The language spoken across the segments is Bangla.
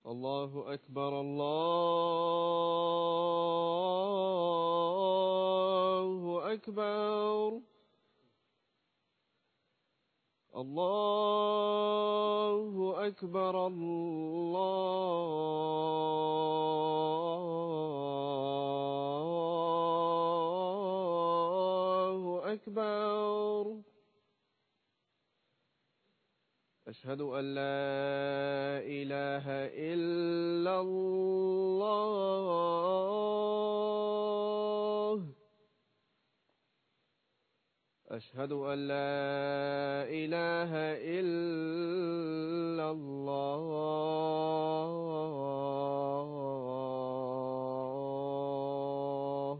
الله أكبر الله أكبر الله أكبر الله أكبر. أشهد أن لا إله إلا الله. أشهد أن لا إله إلا الله.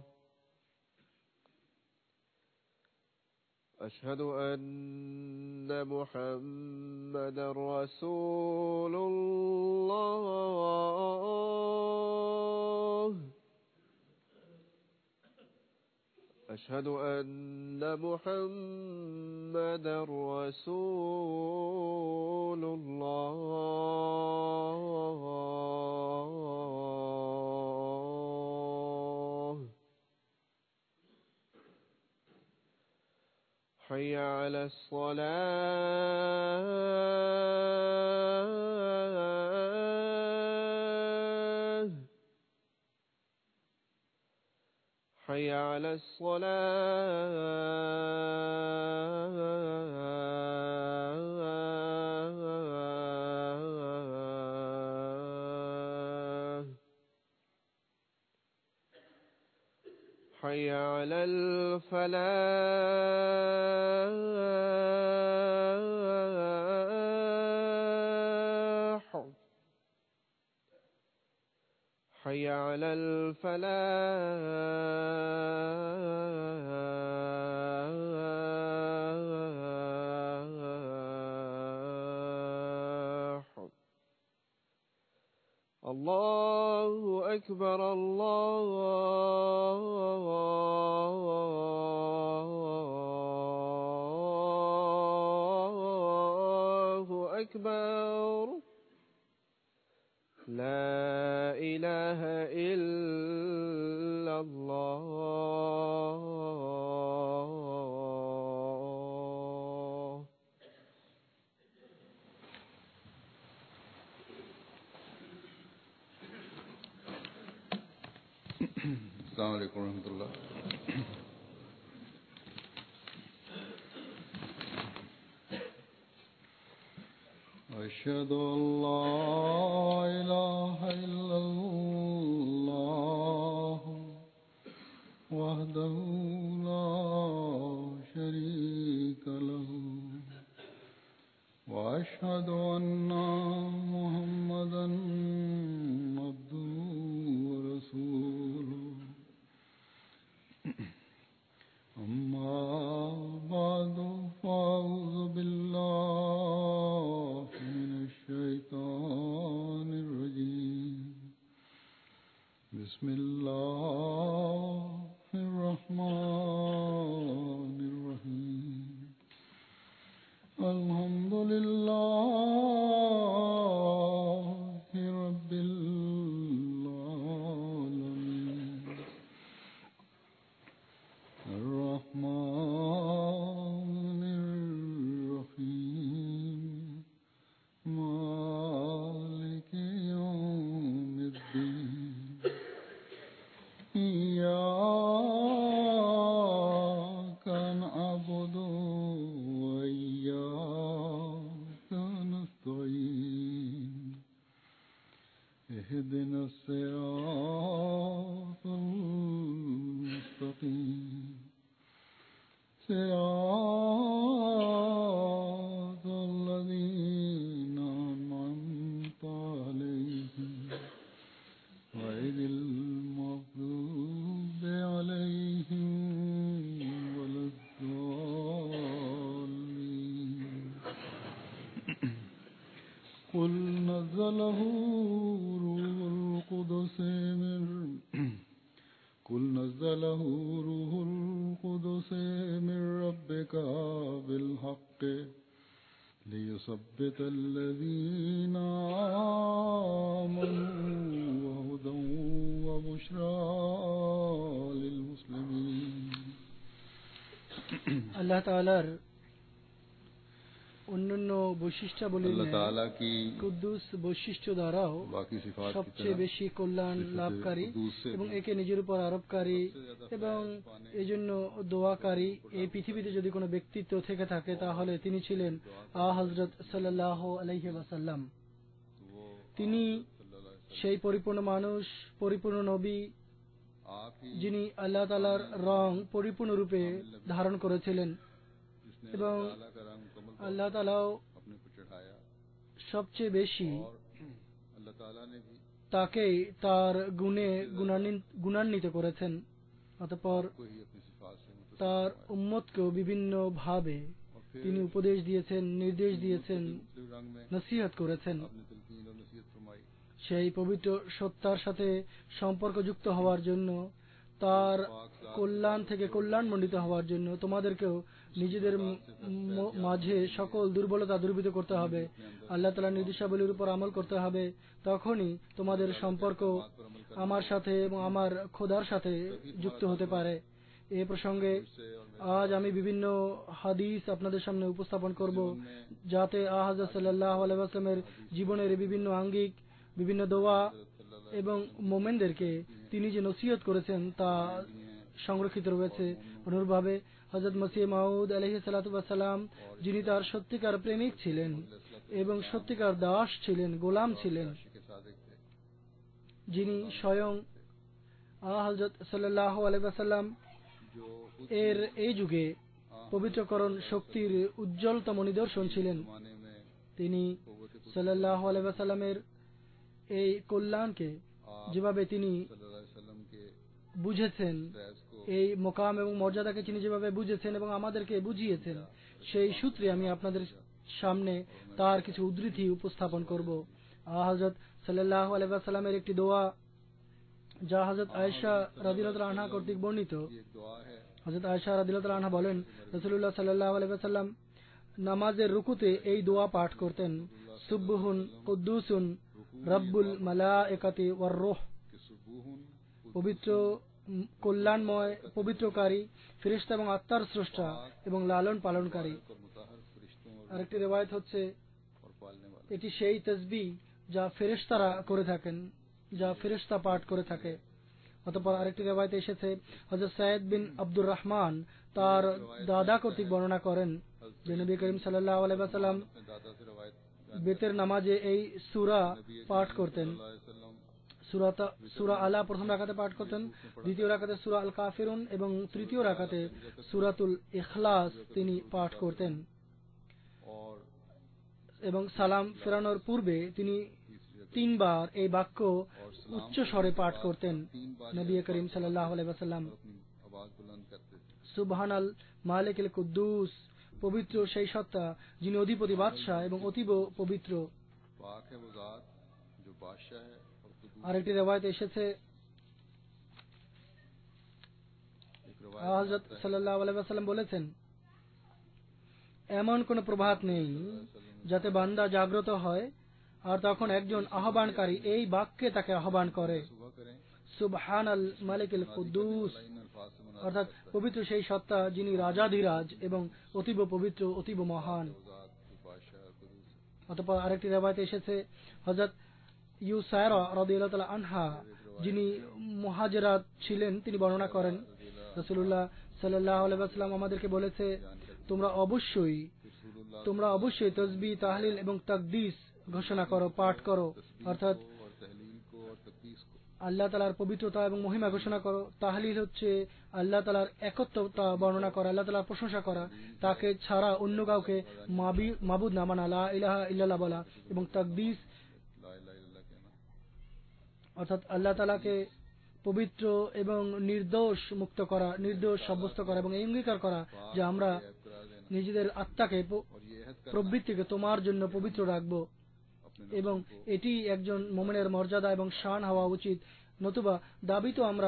أشهد أن محمدا رسول الله. أشهد أن محمدا رسول الله. حي على الصلاة. حي على الصلاة. حي على الفلاح. حي على الفلاح. الله أكبر الله أكبر. لا إله إلا الله. السلام عليكم ورحمة الله. أشهد أن لا إله إلا الله وحده لا شريك له وأشهد أن محمدا عبده ورسوله. أما بعد فأعوذ بالله من الشيطان الرجيم. بسم الله الرحمن الرحيم. الحمد لله رب العالمين. الرحمن الرحيم. مالك يوم الدين. إياك نعبد وإياك نستعين. اهدنا الصراط المستقيم. صراط الذين أنعمت عليهم غير المغضوب عليهم ولا الضالين. قل نزله روح القدس من ربك بالحق ليثبت الذين আল্লাহ তাআলার অন্যান্য বৈশিষ্ট্যাবলীর अल्लाह ন্যায় ताला की কুদ্দুস বৈশিষ্ট্য দ্বারাও बाकी सिफात की সবচেয়ে तरह বেশি কল্যাণ सिफत লাভকারী कुदूस से এবং भी একে নিজের উপর আরোপকারী सबसे ज्यादा এবং फैज़ पाने এজন্য দোয়াকারী এই পৃথিবীতে যদি কোনো ব্যক্তিত্ব থেকে থাকে তাহলে তিনি ছিলেন হযরত সাল্লাল্লাহু আলাইহি ওয়াসাল্লাম। वो তিনি सल्लल्लाहु अलैहि वसल्लम সেই পরিপূর্ণ মানুষ, পরিপূর্ণ নবী, आप ही যিনি আল্লাহ তাআলার রং পরিপূর্ণরূপে ধারণ করেছিলেন जिसने এবং अल्लाह ताला का रंग मुकम्मल तौर আল্লাহ তাআলাও पर अपने पर चढ़ाया সবচেয়ে বেশি और अल्लाह ताला ने भी তাকেই তার গুণে গুণান্বিত করেছেন। অতঃপর को ही अपनी सिफात से मुतसिफ তার फरमाया। উম্মতকেও বিভিন্ন ভাবে और फिर তিনি উপদেশ দিয়েছেন, নির্দেশ দিয়েছেন, मुख्तलिफ रंग में নসিহত করেছেন। आपने तलकीन और नसीहत फरमाई। সেই পবিত্র সত্তার সাথে সম্পর্কযুক্ত হওয়ার জন্য, তার কল্যাণ থেকে কল্যাণমণ্ডিত হওয়ার জন্য তোমাদেরকেও নিজেদের মাঝে সকল দুর্বলতা দূরীভূত করতে হবে, আল্লাহ তাআলার নির্দেশাবলীর উপর আমল করতে হবে। তখনই তোমাদের সম্পর্ক আমার সাথে এবং আমার খোদার সাথে যুক্ত হতে পারে। এ প্রসঙ্গে আজ আমি বিভিন্ন হাদিস আপনাদের সামনে উপস্থাপন করব, যাতে হযরত সাল্লাল্লাহু আলাইহি ওয়াসাল্লামের জীবনের বিভিন্ন আঙ্গিক, বিভিন্ন দোয়া এবং মোমেনদেরকে তিনি যে নসিহত করেছেন তা সংরক্ষিত রয়েছে। অনুরূপভাবে হযরত মসিহ মাউদ আলাইহিস সালাতু ওয়াস সালাম, যিনি তার সত্যিকার প্রেমিক ছিলেন এবং সত্যিকার দাস ছিলেন, গোলাম ছিলেন, যিনি স্বয়ং হযরত সাল্লাল্লাহু আলাইহি ওয়াসাল্লাম এর এই যুগে পবিত্রকরণ শক্তির উজ্জ্বলতম নিদর্শন ছিলেন। তিনি সাল্লাল্লাহু আলাইহি ওয়াসাল্লামের এই কল্যাণকে যেভাবে তিনি বুঝেছেন, এই মোকাম এবং মর্যাদাকে তিনি যেভাবে বুঝেছেন এবং আমাদেরকে বুঝিয়েছেন, সেই সূত্রে আমি আপনাদের সামনে তার কিছু উদ্ধৃতি উপস্থাপন করব। হযরত সাল্লাল্লাহু আলাইহি ওয়াসাল্লামের একটি দোয়া, যা হযরত আয়েশা রাদিয়াল্লাহু আনহা কর্তৃক বর্ণিত। হযরত আয়েশা রাদিয়াল্লাহু আনহা বলেন, রাসূলুল্লাহ সাল্লাল্লাহু আলাইহি ওয়াসাল্লাম নামাজের রুকুতে এই দোয়া পাঠ করতেন, সুবহুন কুদ্দুসুন রব্বুল মালায়েকাতি ওয়ার রূহ। পবিত্র, কল্যাণময়, পবিত্রকারী, ফেরেশতা এবং আত্মার স্রষ্টা এবং লালন পালনকারী। আরেকটি রিওয়ায়াত হচ্ছে, এটি সেই তাসবিহ যা ফেরেশতারা করে থাকেন, যা ফেরেশতা পাঠ করে থাকে। অতঃপর আরেকটি রিওয়ায়াতে এসেছে, হযরত সাইদ বিন আব্দুর রহমান তার দাদা কর্তৃক বর্ণনা করেন যে নবী করিম সাল্লাল্লাহু আলাইহি ওয়াসাল্লাম বেতের নামাজে এই সূরা পাঠ করতেন। সূরা আলা প্রথম রাকাতে পাঠ করতেন, দ্বিতীয় রাকাতে সূরা আল কাফিরুন এবং তৃতীয় রাকাতে সূরাতুল ইখলাস তিনি পাঠ করতেন। এবং সালাম ফেরানোর পূর্বে তিনি 3 বার এই বাক্য উচ্চ স্বরে পাঠ করতেন। নবী করিম সাল্লাল্লাহু আলাইহি ওয়াসাল্লাম, সুবহানাল মালিকুল কুদ্দুস, পবিত্র সেই সত্তা যিনি অধিপতি বাদশাহ এবং অতীব পবিত্র। আরেকটি রিওয়ায়াতে এসেছে, হযরত সাল্লাল্লাহু আলাইহি ওয়াসাল্লাম বলেছেন, এমন কোন প্রভাত নেই যাতে বান্দা জাগ্রত হয় আর তখন একজন আহ্বানকারী এই বাক্যে তাকে আহ্বান করে, সুবহানাল মালিকুল কুদ্দুস, অর্থাৎ পবিত্র সেই সত্তা যিনি রাজাধিরাজ এবং অতীব পবিত্র, অতীব মহান। অতঃপর আরেকটি রিওয়ায়াতে এসেছে, হযরত ইউসায়রা রাদিয়াল্লাহু তাআলা আনহা, যিনি মুহাজিরাত ছিলেন, তিনি বর্ণনা করেন, রাসূলুল্লাহ সাল্লাল্লাহু আলাইহি ওয়াসাল্লাম আমাদেরকে বলেছে, তোমরা অবশ্যই তাসবিহ, তাহলিল এবং তাকদীস ঘোষণা করো, পাঠ করো, অর্থাৎ আল্লাহ তাআলার পবিত্রতা এবং মহিমা ঘোষণা করো। তাহলিল হচ্ছে আল্লাহ তাআলার একত্বতা বর্ণনা করা, আল্লাহ তাআলার প্রশংসা করা, তাকে ছাড়া অন্য কাউকে মাবুদ না মানা, লা ইলাহা ইল্লাল্লাহ বলা। এবং তাকদীস অর্থাৎ আল্লাহ তাআলাকে পবিত্র এবং নির্দোষ মুক্ত করা, নির্দোষ সাব্যস্ত করা এবং এই অঙ্গীকার করা যে আমরা নিজেদের আত্মাকে, প্রবৃত্তিকে তোমার জন্য পবিত্র রাখবো। এবং এটি একজন মুমিনের মর্যাদা এবং শান হওয়া উচিত। নতুবা দাবি তো আমরা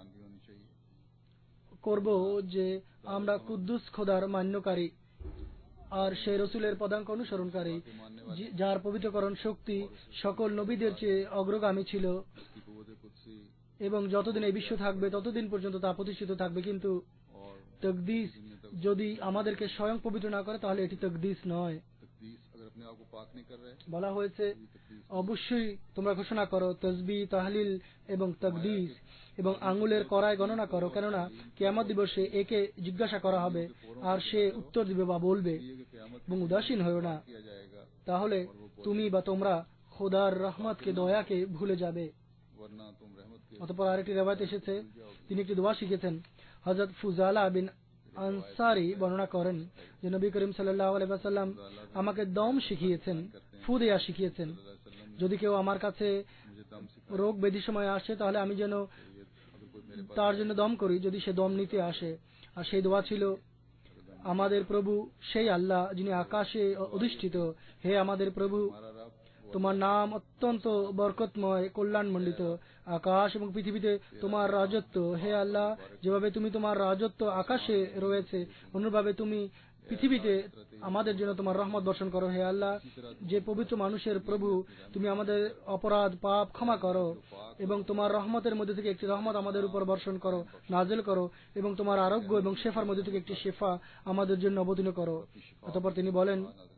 করব যে আমরা কুদ্দুস খোদার মান্যকারী আর সেই রসুলের পদাঙ্ক অনুসরণকারী, যার পবিত্রকরণ শক্তি সকল নবীদের চেয়ে অগ্রগামী ছিল এবং যতদিন এই বিশ্ব থাকবে ততদিন পর্যন্ত তা প্রতিষ্ঠিত থাকবে। কিন্তু তকদিস যদি আমাদেরকে স্বয়ং পবিত্র না করে তাহলে এটি তকদিস নয়। तकदीस अगर अपने आप को पाक नहीं कर रहे বলা হয়েছে तो तकदीस অবশ্যই তোমরা ঘোষণা করো তসবিহ তাহলিল এবং তকদিস এবং আঙ্গুলের কড়ায় গণনা করো, কেননা কিয়ামত দিবসে একে জিজ্ঞাসা করা হবে আর সে উত্তর দিবে বা বলবে ये कि क़यामत এবং উদাসীন হয়েও না, किया जाएगा তাহলে তুমি বা তোমরা খোদার রহমতকে দয়াকে ভুলে যাবে। वरना तुम रहमत के অতঃপর আরেকটি রেওয়ায়েত এসেছে তিনি একটি দোয়া শিখেছেন। হযরত ফুজালা বিন আনসারী বর্ণনা করেন যে নবী করিম সাল্লাল্লাহু আলাইহি ওয়াসাল্লাম আমাকে দম শিখিয়েছেন, ফু দেয়া শিখিয়েছেন। যদি কেউ আমার কাছে मुझे दम सिखा রোগ ব্যাধি সময় আসে তাহলে আমি যেন अगर कोई मेरे তার জন্য দম করি যদি সে দম নিতে আসে। আর সেই দোয়া ছিল, আমাদের প্রভু সেই আল্লাহ যিনি আকাশে অধিষ্ঠিত, হে আমাদের প্রভু हमारा रब তোমার নাম অত্যন্ত বরকতময় কল্যাণমণ্ডিত, আকাশ এবং পৃথিবীতে তোমার রাজত্ব, হে আল্লাহ যেভাবে তুমি তোমার রাজত্ব আকাশে রয়েছে অনুরূপভাবে তুমি পৃথিবীতে আমাদের জন্য তোমার রহমত বর্ষণ করো। হে আল্লাহ যে পবিত্র মানুষের প্রভু, তুমি আমাদের অপরাধ পাপ ক্ষমা করো এবং তোমার রহমতের মধ্যে থেকে একটি রহমত আমাদের উপর বর্ষণ করো, নাজিল করো এবং তোমার আরোগ্য এবং শেফার মধ্যে থেকে একটি শেফা আমাদের জন্য অবতীর্ণ করো। অতঃপর তিনি বলেন,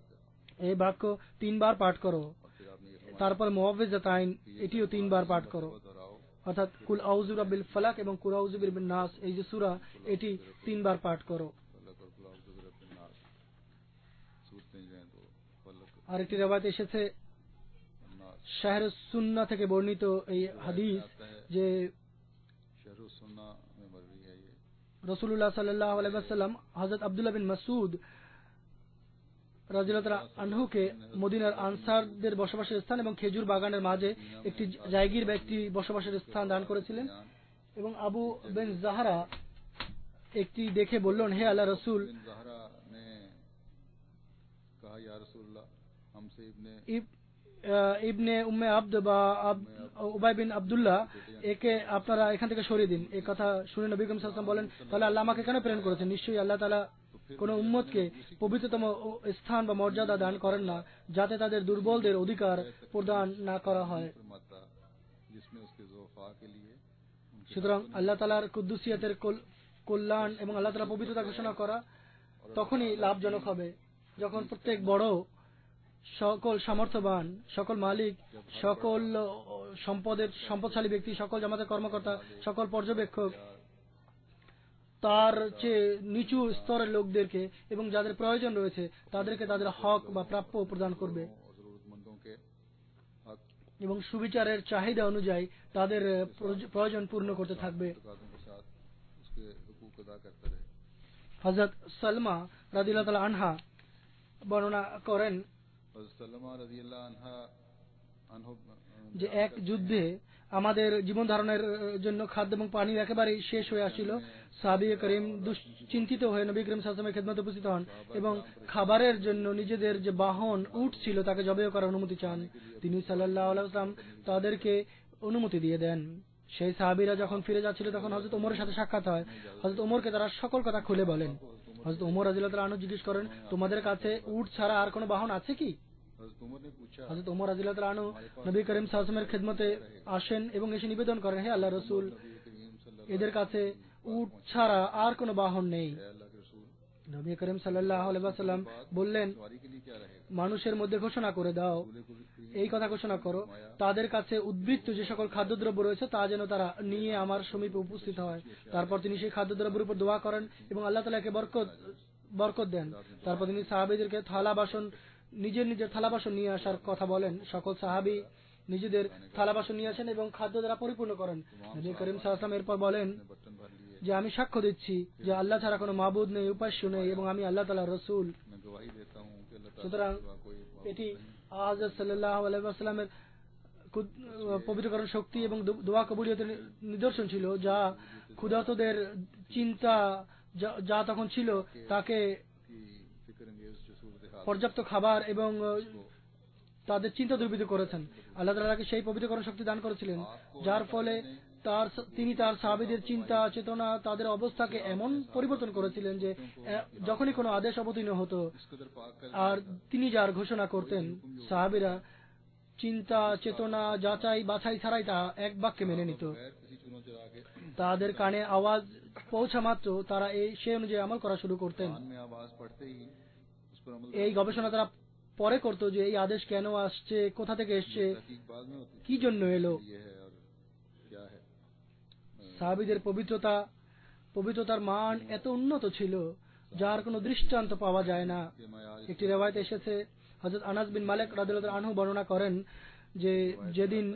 এই বাক্য 3 বার পাঠ করো, তারপর মুআউযযাতাইন এটিও 3 বার পাঠ করো, অর্থাৎ কুল আউযু বিরাব্বিল ফালাক এবং কুল আউযু বিরাব্বিন নাস, এই যে সূরা এটি 3 বার পাঠ করো। फलक और गुलाब के रब्बिन नास सूरतें जो हैं तो फलक আরেকটি রিওয়ায়াত এসেছে और नास শাহরুস সুন্নাহ থেকে বর্ণিত এই হাদিস যে शहरुस सुन्ना में मरवी है ये রাসূলুল্লাহ সাল্লাল্লাহু আলাইহি ওয়াসাল্লাম হযরত আব্দুল্লাহ বিন মাসউদ রাদিয়াল্লাহু তাআলা আনহুকে মদিনার আনসারদের বসবাসের স্থান এবং খেজুর বাগানের মাঝে একটি জায়গির ব্যক্তি বসবাসের স্থান দান করেছিলেন এবং আবু বিন জাহরা একটি দেখে বললেন, হে আল্লাহ রাসূল, बिन ज़हरा ने कहा या रसूलल्लाह हमसे ইবনে উম্মে আব্দ বা উবাই বিন আব্দুল্লাহ একে আপনারা এখান থেকে সরিয়ে দিন। এই কথা শুনে নবী করিম সাল্লাল্লাহু আলাইহি ওয়াসাল্লাম বলেন, তাহলে আল্লাহ আমাকে কেন প্রেরণ করেছেন? নিশ্চয়ই আল্লাহ তাআলা কোন উম্মতকে পবিত্রতম স্থান বা মর্যাদা দান করেন না যাতে তাদের দুর্বলদের অধিকার প্রদান না করা হয়। फरमाता जिसमें उसके ज़ोफा के लिए সুতরাং আল্লাহ তাআলার কুদ্দুসিয়াতের কল্যাণ এবং আল্লাহ তাআলার পবিত্রতা ঘোষণা করা তখনই লাভজনক হবে যখন প্রত্যেক বড়, সকল সামর্থ্যবান, সকল মালিক, সকল সম্পদশালী ব্যক্তি, সকল জামাতের কর্মকর্তা, সকল পর্যবেক্ষক তার চেয়ে নিচু স্তরের লোকদেরকে এবং যাদের প্রয়োজন রয়েছে তাদেরকে তাদের হক বা প্রাপ্য প্রদান করবে और ज़रूरतमंदों के हक এবং সুবিচারের চাহিদা অনুযায়ী তাদের প্রয়োজন পূর্ণ করতে থাকবে। तकाज़ों के साथ उसके हुकूक अदा करता रहे। হযরত সালমা রাদিয়াল্লাহু তাআলা আনহা বর্ণনা করেন हज़रत सलमा रज़ियल्लाहु अन्हु যে এক যুদ্ধে আমাদের জীবন ধারণের জন্য খাদ্য এবং পানি একেবারেই শেষ হয়ে আসছিল। সাহাবী করিম দুশ্চিন্তিত হয়ে নবী করিম সাল্লাল্লাহু আলাইহি ওয়াসাল্লামের খেদমতে উপস্থিত হন এবং খাবারের জন্য নিজেদের যে বাহন উট ছিল তাকে জবেহ করার অনুমতি চান। তিনি সাল্লাল্লাহু আলাইহি ওয়াসাল্লাম তাদেরকে অনুমতি দিয়ে দেন। সেই সাহাবীরা যখন ফিরে যাচ্ছিল তখন হযরত ওমরের সাথে সাক্ষাৎ হয়। হযরত ওমরকে তারা সকল কথা খুলে বলেন। হযরত ওমর রাদিয়াল্লাহু তাআলা আনহু জিজ্ঞেস করেন, তোমাদের কাছে উট ছাড়া আর কোনো বাহন আছে কি? हज़रत उमर ने पूछा হযরত ওমর রাদিয়াল্লাহু তাআলা আনহু নবী করিম সাল্লাল্লাহু আলাইহি ওয়াসাল্লামের খেদমতে আসেন এবং এসে নিবেদন করেন, হে আল্লাহর রাসূল, नबी करीम सल्लल्लाहु এদের কাছে উট ছাড়া আর কোনো বাহন নেই। अल्लाह के रसूल নবী করিম সাল্লাল্লাহু আলাইহি ওয়াসাল্লাম বললেন, सवारी के लिए क्या रहेगा? মানুষের মধ্যে ঘোষণা করে দাও, এই কথা ঘোষণা করো, তাদের কাছে উদ্বৃত্ত যে সকল খাদ্যদ্রব্য রয়েছে তা যেন তারা নিয়ে আমার সমীপে উপস্থিত হয়। তারপর তিনি সেই খাদ্যদ্রব্যের উপর দোয়া করেন এবং আল্লাহ তাআলাকে বরকত দেন। তারপর তিনি সাহাবীদেরকে নিজের থালা বাসন নিয়ে আসার কথা বলেন। সকল সাহাবী নিজেদের থালা বাসন নিয়ে আসেন এবং খাদ্য দ্বারা পরিপূর্ণ করেন। নবী করিম সাল্লাল্লাহু আলাইহি ওয়াসাল্লাম এরপর বলেন बर्तन भर लिए। যে আমি সাক্ষ্য দিচ্ছি যে আল্লাহ ছাড়া কোনো মাবুদ নেই, উপাস্য নেই এবং আমি আল্লাহ তাআলার রাসূল। मैं गवाही देता हूँ कि अल्लाह ताला সুতরাং के सिवा कोई माबूद এটি नहीं। হযরত সাল্লাল্লাহু আলাইহি ওয়াসাল্লামের পবিত্রকরণ শক্তি এবং দোয়া কবুলিয়তের নিদর্শন ছিল, যা ক্ষুধার্তদের চিন্তা যা তখন ছিল তাকে की फिक्र अंगेज जो सूरत हाल পর্যাপ্ত খাবার এবং তাদের চিন্তা দূরীভূত করেছেন। আল্লাহ তাআলাকে সেই পবিত্রকরণ শক্তি দান করেছিলেন যার ফলে তিনি তার সাহাবীদের চিন্তা চেতনা তাদের অবস্থাকে এমন পরিবর্তন করেছিলেন যে যখনই কোনো আদেশ অবতীর্ণ হতো इस कदर पाक कर আর তিনি যার ঘোষণা করতেন সাহাবীরা চিন্তা চেতনা যাচাই বাছাই ছাড়াই তা এক বাক্যে মেনে নিত। बगैर किसी चूल्हों चला के তাদের কানে আওয়াজ পৌঁছা মাত্র তারা সেই অনুযায়ী আমল করা শুরু করতেন। कान में आवाज पड़ते ही उस पर अमल এই গবেষণা তারা পরে করতো যে এই আদেশ কেন আসছে, কোথা থেকে এসছে, तहकीक बाद में होती কি জন্য এলো। ये है और क्या है। সাহাবীদের পবিত্রতার মান এত উন্নত ছিল যার কোনো দৃষ্টান্ত পাওয়া যায় না। ये मायार একটি রেওয়ায়েতে এসেছে, হযরত আনাস বিন মালিক রাদিয়াল্লাহু আনহু বর্ণনা করেন যে যেদিন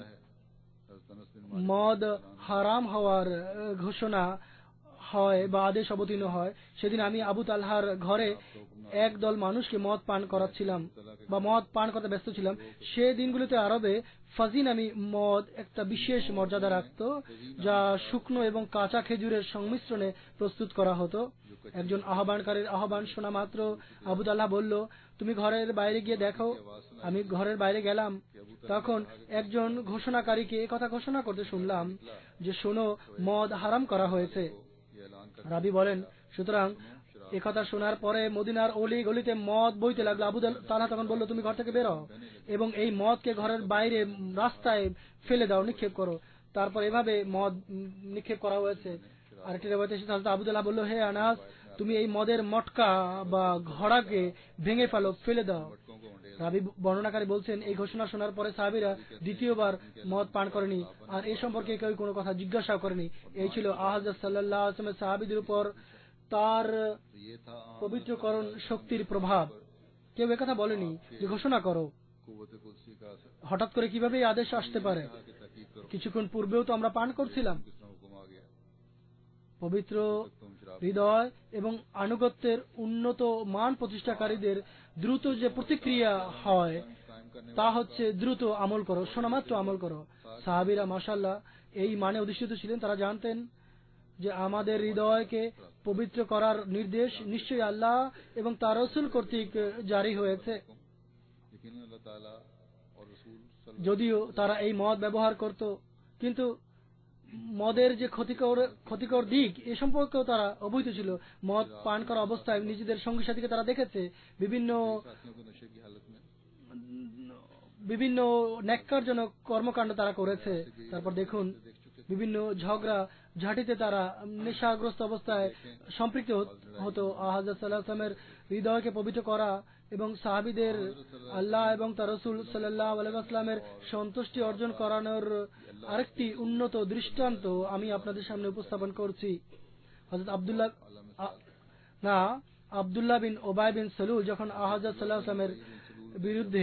মদ হারাম হওয়ার ঘোষণা হয় বা আদেশ অবতীর্ণ হয়, সেদিন আমি আবু তালহার ঘরে একদল মানুষকে মদ পান করাচ্ছিলাম বা মদ পান করতে ব্যস্ত ছিলাম। সে দিনগুলিতে আরবে ফাজি নামি মদ একটা বিশেষ মর্যাদা রাখত, যা শুকনো এবং কাঁচা খেজুরের সংমিশ্রণে প্রস্তুত করা হতো। একজন আহ্বানকারীর আহ্বান শোনা মাত্র আবু তালহা বলল, তুমি ঘরের বাইরে গিয়ে দেখো। আমি ঘরের বাইরে গেলাম, তখন একজন ঘোষণাকারীকে কথা ঘোষণা করতে শুনলাম যে শোনো, মদ হারাম করা হয়েছে। রাবি বলেন, সুতরাং একথা শোনার পরে মদিনার অলি গলিতে মদ বইতে লাগলো। আবু তালহা তখন বলল, তুমি ঘর থেকে বেরো এবং এই মদকে ঘরের বাইরে রাস্তায় ফেলে দাও, নিক্ষেপ করো। তারপর এভাবে মদ নিক্ষেপ করা হয়েছে। আরেকটি রেওয়ায়েতে এসেছে, হযরত আবু তালহা বলল, হে আনাস, তুমি এই মদের মটকা বা ঘড়াকে ভেঙে ফেলে দাও। রাবি বর্ণনাকারী বলছেন, এই ঘোষণা শোনার পরে সাহাবীরা দ্বিতীয়বার মদ পান করেনি আর এ সম্পর্কে কেউ কোনো কথা জিজ্ঞাসা করেনি। এই ছিল হযরত সাল্লাল্লাহু আলাইহি ওয়াসাল্লাম সাহাবীদের উপর তার পবিত্রকরণ শক্তির প্রভাব। কেউ একথা বলেনি যে ঘোষণা করো। হঠাৎ করে কিভাবে এই আদেশ আসতে পারে? কিছুক্ষণ পূর্বেও তো আমরা পান করছিলাম। পবিত্র হৃদয় এবং আনুগত্যের উন্নত মান প্রতিষ্ঠাকারীদের দ্রুত যে প্রতিক্রিয়া হয় তা হচ্ছে দ্রুত আমল করো, শোনামাত্র আমল করো। সাহাবীরা মাশাআল্লাহ এই মানে অধিষ্ঠিত ছিলেন। তারা জানতেন যে আমাদের হৃদয়কে পবিত্র করার নির্দেশ নিশ্চয়ই আল্লাহ এবং তার রাসূল কর্তৃক জারি হয়েছে। যদিও তারা এই মদ ব্যবহার করত, কিন্তু মদের যে ক্ষতিকর দিক এ সম্পর্কেও তারা অবহিত ছিল। মদ পান করা অবস্থায় নিজেদের সঙ্গী সাথীকে তারা দেখেছে বিভিন্ন ন্যাক্কারজনক কর্মকাণ্ড তারা করেছে। তারপর দেখুন বিভিন্ন ঝগড়া ঝাঁটিতে তারা নেশাগ্রস্ত অবস্থায় সম্পৃক্ত হতো। হযরত সাল্লাল্লাহু আলাইহি ওয়াসাল্লামের হৃদয়কে পবিত্র করা এবং সাহাবীদের আল্লাহ এবং তার রাসূল সাল্লাল্লাহু আলাইহি ওয়াসাল্লামের সন্তুষ্টি অর্জন করানোর আরেকটি উন্নত দৃষ্টান্ত আমি আপনাদের সামনে উপস্থাপন করছি। হযরত আব্দুল্লাহ বিন উবাই বিন সালুল যখন হযরত সাল্লাল্লাহু আলাইহি ওয়াসাল্লামের বিরুদ্ধে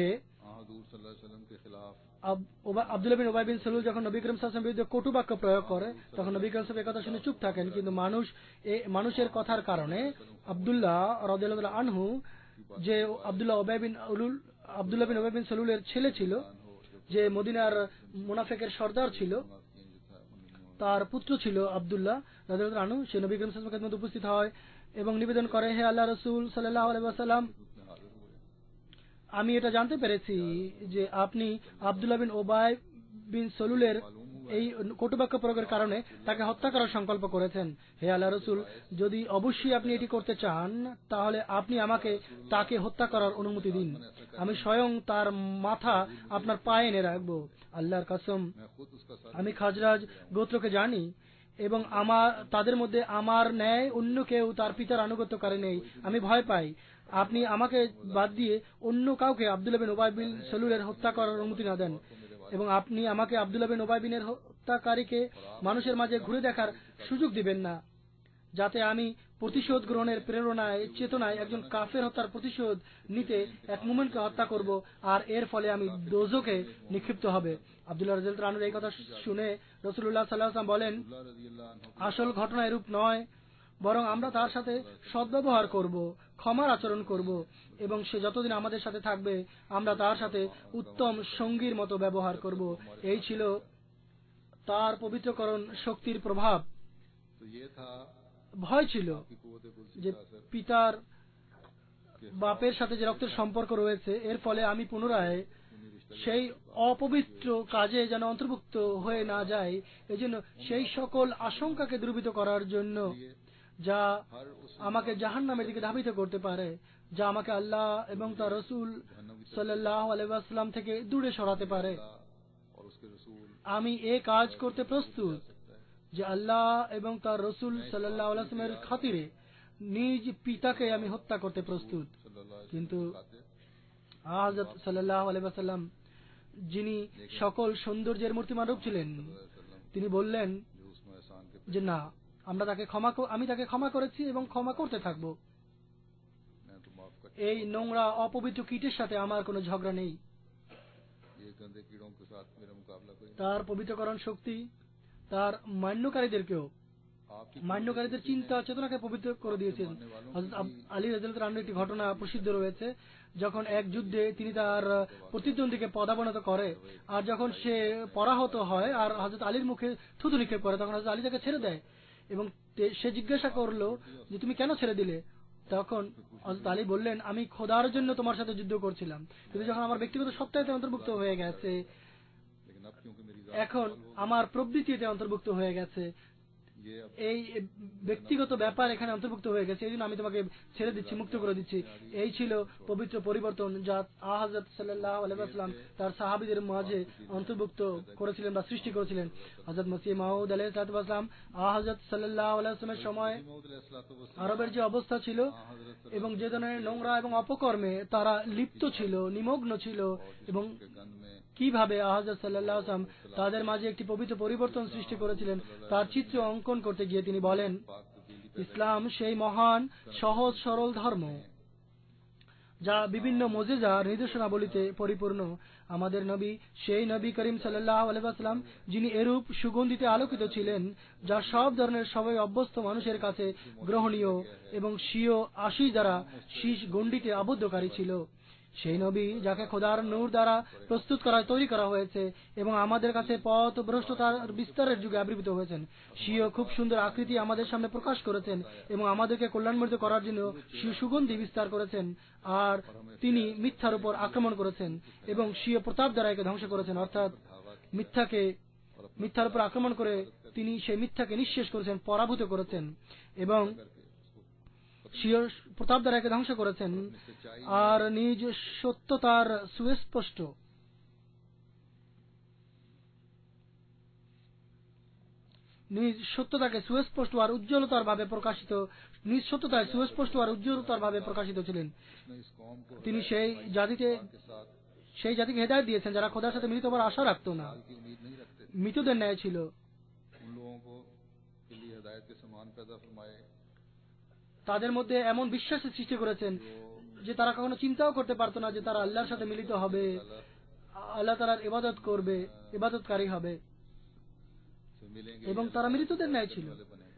আব্দুল্লাহ বিন উবাই বিন সালুল যখন নবী করিম সাল্লাল্লাহু আলাইহি ওয়াসাল্লামের বিরুদ্ধে কটু বাক্য প্রয়োগ করে, তখন নবী করিম সাল্লাল্লাহু আলাইহি ওয়াসাল্লাম এই কথা শুনে চুপ থাকেন। কিন্তু মানুষের কথার কারণে আব্দুল্লাহ রাদিয়াল্লাহু আনহু, যে আব্দুল্লাহ বিন উবাই বিন সালুলের ছেলে ছিল, যে মদিনার মুনাফিকের সর্দার ছিল, তার পুত্র ছিল আব্দুল্লাহ রাদিয়াল্লাহু আনহু, সে নবী করিম সাল্লাল্লাহু আলাইহি ওয়াসাল্লামের খেদমতে উপস্থিত হয় এবং নিবেদন করে, হে আল্লাহর রাসূল সাল্লাল্লাহু আলাইহি ওয়াসাল্লাম, আমি এটা জানতে পেরেছি যে আপনি আব্দুল্লাহ বিন উবাই বিন সালুলের এই কটুবাক্য প্রয়োগের কারণে তাকে হত্যা করার সংকল্প করেছেন। হে আল্লাহর রাসূল, যদি অবশ্যই আপনি এটি করতে চান তাহলে আপনি আমাকে তাকে হত্যা করার অনুমতি দিন। আমি স্বয়ং তার মাথা আপনার পায়ে এনে রাখবো। আল্লাহর কসম, আমি খাজরাজ গোত্রকে জানি এবং তাদের মধ্যে আমার ন্যায় অন্য কেউ তার পিতার আনুগত্য করে নেই। আমি ভয় পাই আপনি আমাকে বাদ দিয়ে অন্য কাউকে আব্দুল্লাহ বিন উবাই বিন সালুলের হত্যা করার অনুমতি না দেন এবং আপনি আমাকে আব্দুল্লাহ বিন উবাই বিনের হত্যাকারীকে মানুষের মাঝে ঘুরে দেখার সুযোগ দিবেন না, যাতে আমি প্রতিশোধ গ্রহণের চেতনায় একজন কাফের হত্যার প্রতিশোধ নিতে এক মুমিনকে হত্যা করব আর এর ফলে আমি দোজখে নিক্ষিপ্ত হবে। আব্দুল্লাহ রাদিয়াল্লাহু আনহু এই কথা শুনে রাসূলুল্লাহ সাল্লাল্লাহু আলাইহি ওয়াসাল্লাম বলেন, আসল ঘটনা এরূপ নয়, বরং আমরা তার সাথে সদ্ব্যবহার করব, ক্ষমার আচরণ করব এবং সে যতদিন আমাদের সাথে থাকবে আমরা তার সাথে উত্তম সঙ্গীর মতো ব্যবহার করব। এই ছিল তার পবিত্রকরণ শক্তির প্রভাব। ভয় ছিল যে পিতার বাপের সাথে যে রক্তের সম্পর্ক রয়েছে, এর ফলে আমি পুনরায় সেই অপবিত্র কাজে যেন অন্তর্ভুক্ত হয়ে না যায়। এজন্য সেই সকল আশঙ্কাকে দূরীভূত করার জন্য যা আমাকে জাহান্নামের দিকে ধাবিত করতে পারে, যা আমাকে আল্লাহ এবং তার রাসূল সাল্লাল্লাহু আলাইহি ওয়াসাল্লাম থেকে দূরে সরাতে পারে, আমি এই কাজ করতে প্রস্তুত। যে আল্লাহ এবং তার রসুল সাল্লাল্লাহু আলাইহি ওয়াসাল্লামের খাতিরে নিজ পিতাকে আমি হত্যা করতে প্রস্তুত। কিন্তু হযরত সাল্লাল্লাহু আলাইহি ওয়াসাল্লাম, যিনি সকল সৌন্দর্যের মূর্তিমান রূপ ছিলেন, তিনি বললেন যে না, আমি তাকে ক্ষমা করেছি এবং ক্ষমা করতে থাকব। এই নোংরা অপবিত্র কীটের সাথে আমার কোনো ঝগড়া নেই। তার পবিত্রকরণ শক্তি তার মান্যকারীদের চিন্তা চেতনাকে পবিত্র করে দিয়েছেন। হযরত আলী রাদিয়াল্লাহু আনহু একটি ঘটনা প্রসিদ্ধ রয়েছে, যখন এক যুদ্ধে তিনি তার প্রতিদ্বন্দ্বীকে পদাবনত করে, আর যখন সে পরাহত হয় আর হযরত আলীর মুখে থুতু নিক্ষেপ করে, তখন হযরত আলী তাকে ছেড়ে দেয় এবং সে জিজ্ঞাসা করলো যে তুমি কেন ছেড়ে দিলে? তখন হযরত আলী বললেন, আমি খোদার জন্য তোমার সাথে যুদ্ধ করছিলাম, কিন্তু যখন আমার ব্যক্তিগত সত্তাতে অন্তর্ভুক্ত হয়ে গেছে, এখন আমার প্রবৃত্তি এতে অন্তর্ভুক্ত হয়ে গেছে, এই ব্যক্তিগত ব্যাপার এখানে অন্তর্ভুক্ত হয়ে গেছে, এই জন্য আমি তোমাকে ছেড়ে দিচ্ছি, মুক্ত করে দিচ্ছি। এই ছিল পবিত্র পরিবর্তন যা হযরত সাল্লাল্লাহু আলাইহি ওয়াসাল্লাম তার সাহাবীদের মাঝে অন্তর্ভুক্ত করেছিলেন বা সৃষ্টি করেছিলেন। হযরত মসিহ মাউদ আলাইহিস সালাম হযরত সাল্লাল্লাহু আলাইহি ওয়াসাল্লামের সময় আরবের যে অবস্থা ছিল এবং যে ধরনের নোংরা এবং অপকর্মে তারা লিপ্ত ছিল, নিমগ্ন ছিল, এবং কিভাবে হযরত সাল্লাল্লাহু আলাইহি ওয়াসাল্লাম তাদের মাঝে একটি পবিত্র পরিবর্তন সৃষ্টি করেছিলেন, তার চিত্র অঙ্কন করতে গিয়ে তিনি বলেন, ইসলাম সেই মহান সহজ সরল ধর্ম যা বিভিন্ন মুজিজা নির্দেশনাবলীতে পরিপূর্ণ। আমাদের নবী সেই নবী করিম সাল্লাল্লাহু আলাইহি ওয়াসাল্লাম যিনি এরূপ সুগন্ধিতে আলোকিত ছিলেন যা সব ধরনের সবাই অভ্যস্ত মানুষের কাছে গ্রহণীয় এবং স্বীয় আশিস দ্বারা শীষ গণ্ডিতে আবদ্ধকারী ছিল। সেই নবী যাকে খোদার নূর দ্বারা প্রস্তুত তৈরি করা হয়েছে এবং আমাদের কাছে পথ ভ্রষ্টতার বিস্তারের যুগে আবির্ভূত হয়েছেন। স্বীয় খুব সুন্দর আকৃতি আমাদের সামনে প্রকাশ করেছেন এবং আমাদেরকে কল্যাণমণ্ডিত করার জন্য স্বীয় সুগন্ধি বিস্তার করেছেন। আর তিনি মিথ্যার উপর আক্রমণ করেছেন এবং স্বীয় প্রতাপ দ্বারা একে ধ্বংস করেছেন, অর্থাৎ মিথ্যার উপর আক্রমণ করে তিনি সেই মিথ্যাকে নিঃশেষ করেছেন, পরাভূত করেছেন এবং স্বীয় প্রতাপ দ্বারা একে ধ্বংস করেছেন। আর নিজ সত্যতার সুস্পষ্ট নিজ সত্যতাকে সুস্পষ্ট আর উজ্জ্বলতার ভাবে প্রকাশিত নিজ সত্যতায় সুস্পষ্ট আর উজ্জ্বলতার ভাবে প্রকাশিত ছিলেন। তিনি সেই জাতিকে হেদায়েত দিয়েছেন যারা খোদার সাথে মিলিত হওয়ার আশা রাখত না, মৃতদের ন্যায় ছিল। তাদের মধ্যে এমন বিশ্বাসের সৃষ্টি করেছেন যে তারা কখনো চিন্তাও করতে পারত না যে তারা আল্লাহর সাথে মিলিত হবে, আল্লাহ তাআলার ইবাদত করবে, ইবাদতকারী হবে, এবং তারা মৃতদের ন্যায় ছিল।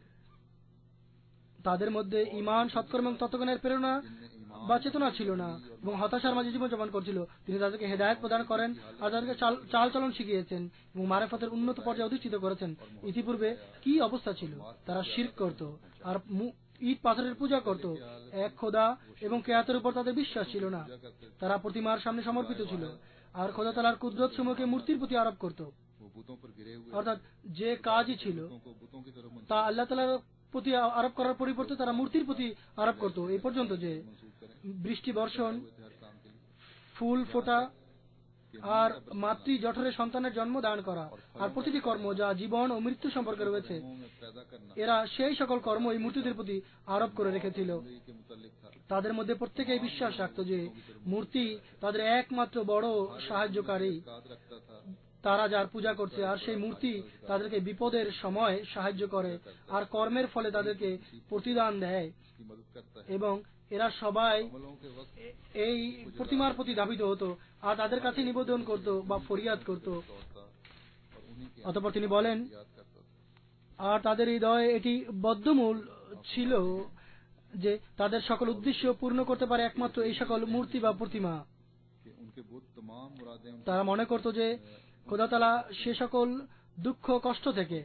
তাদের মধ্যে ঈমান, সৎকর্ম এবং তত্ত্বজ্ঞানের প্রেরণা বা চেতনা ছিল না এবং হতাশার মাঝে জীবনযাপন করছিল। তিনি তাদেরকে হেদায়েত প্রদান করেন আর তাদেরকে চালচলন শিখিয়েছেন এবং মারেফতের উন্নত পর্যায়ে অধিষ্ঠিত করেছেন। ইতিপূর্বে কি অবস্থা ছিল? তারা শিরক করত আর ইট পাথরের পূজা করত। এক খোদা এবং কিয়ামতের উপর তাদের বিশ্বাস ছিল না। তারা প্রতিমার সামনে সমর্পিত ছিল আর খোদা তাআলার কুদরত সমূহকে মূর্তির প্রতি আরোপ করত। অর্থাৎ যে কাজই ছিল তা আল্লাহ তাআলার প্রতি আরোপ করার পরিবর্তে তারা মূর্তির প্রতি আরোপ করত, এই পর্যন্ত যে বৃষ্টি বর্ষণ, ফুল ফোটা আর মাতৃ জঠরে সন্তানের জন্ম দান করা আর প্রতিটি কর্ম যা জীবন ও মৃত্যু সম্পর্কে রয়েছে, এরা সেই সকল কর্ম এই মূর্তিদের প্রতি আরোপ করে রেখেছিল। তাদের মধ্যে প্রত্যেকেই বিশ্বাস রাখত যে মূর্তি তাদের একমাত্র বড় সাহায্যকারী, তারা যার পূজা করছে, আর সেই মূর্তি তাদেরকে বিপদের সময় সাহায্য করে আর কর্মের ফলে তাদেরকে প্রতিদান দেয়। এবং এরা সবাই এই প্রতিমার প্রতি ধাবিত হতো আর তাদের কাছে নিবেদন করত বা ফরিয়াদ করত। অতঃপর তিনি বলেন, আর তাদের হৃদয়ে এটি বদ্ধমূল ছিল যে তাদের সকল উদ্দেশ্য পূর্ণ করতে পারে একমাত্র এই সকল মূর্তি বা প্রতিমা। তারা মনে করত যে খোদা তাআলা সে সকল দুঃখ কষ্ট থেকে,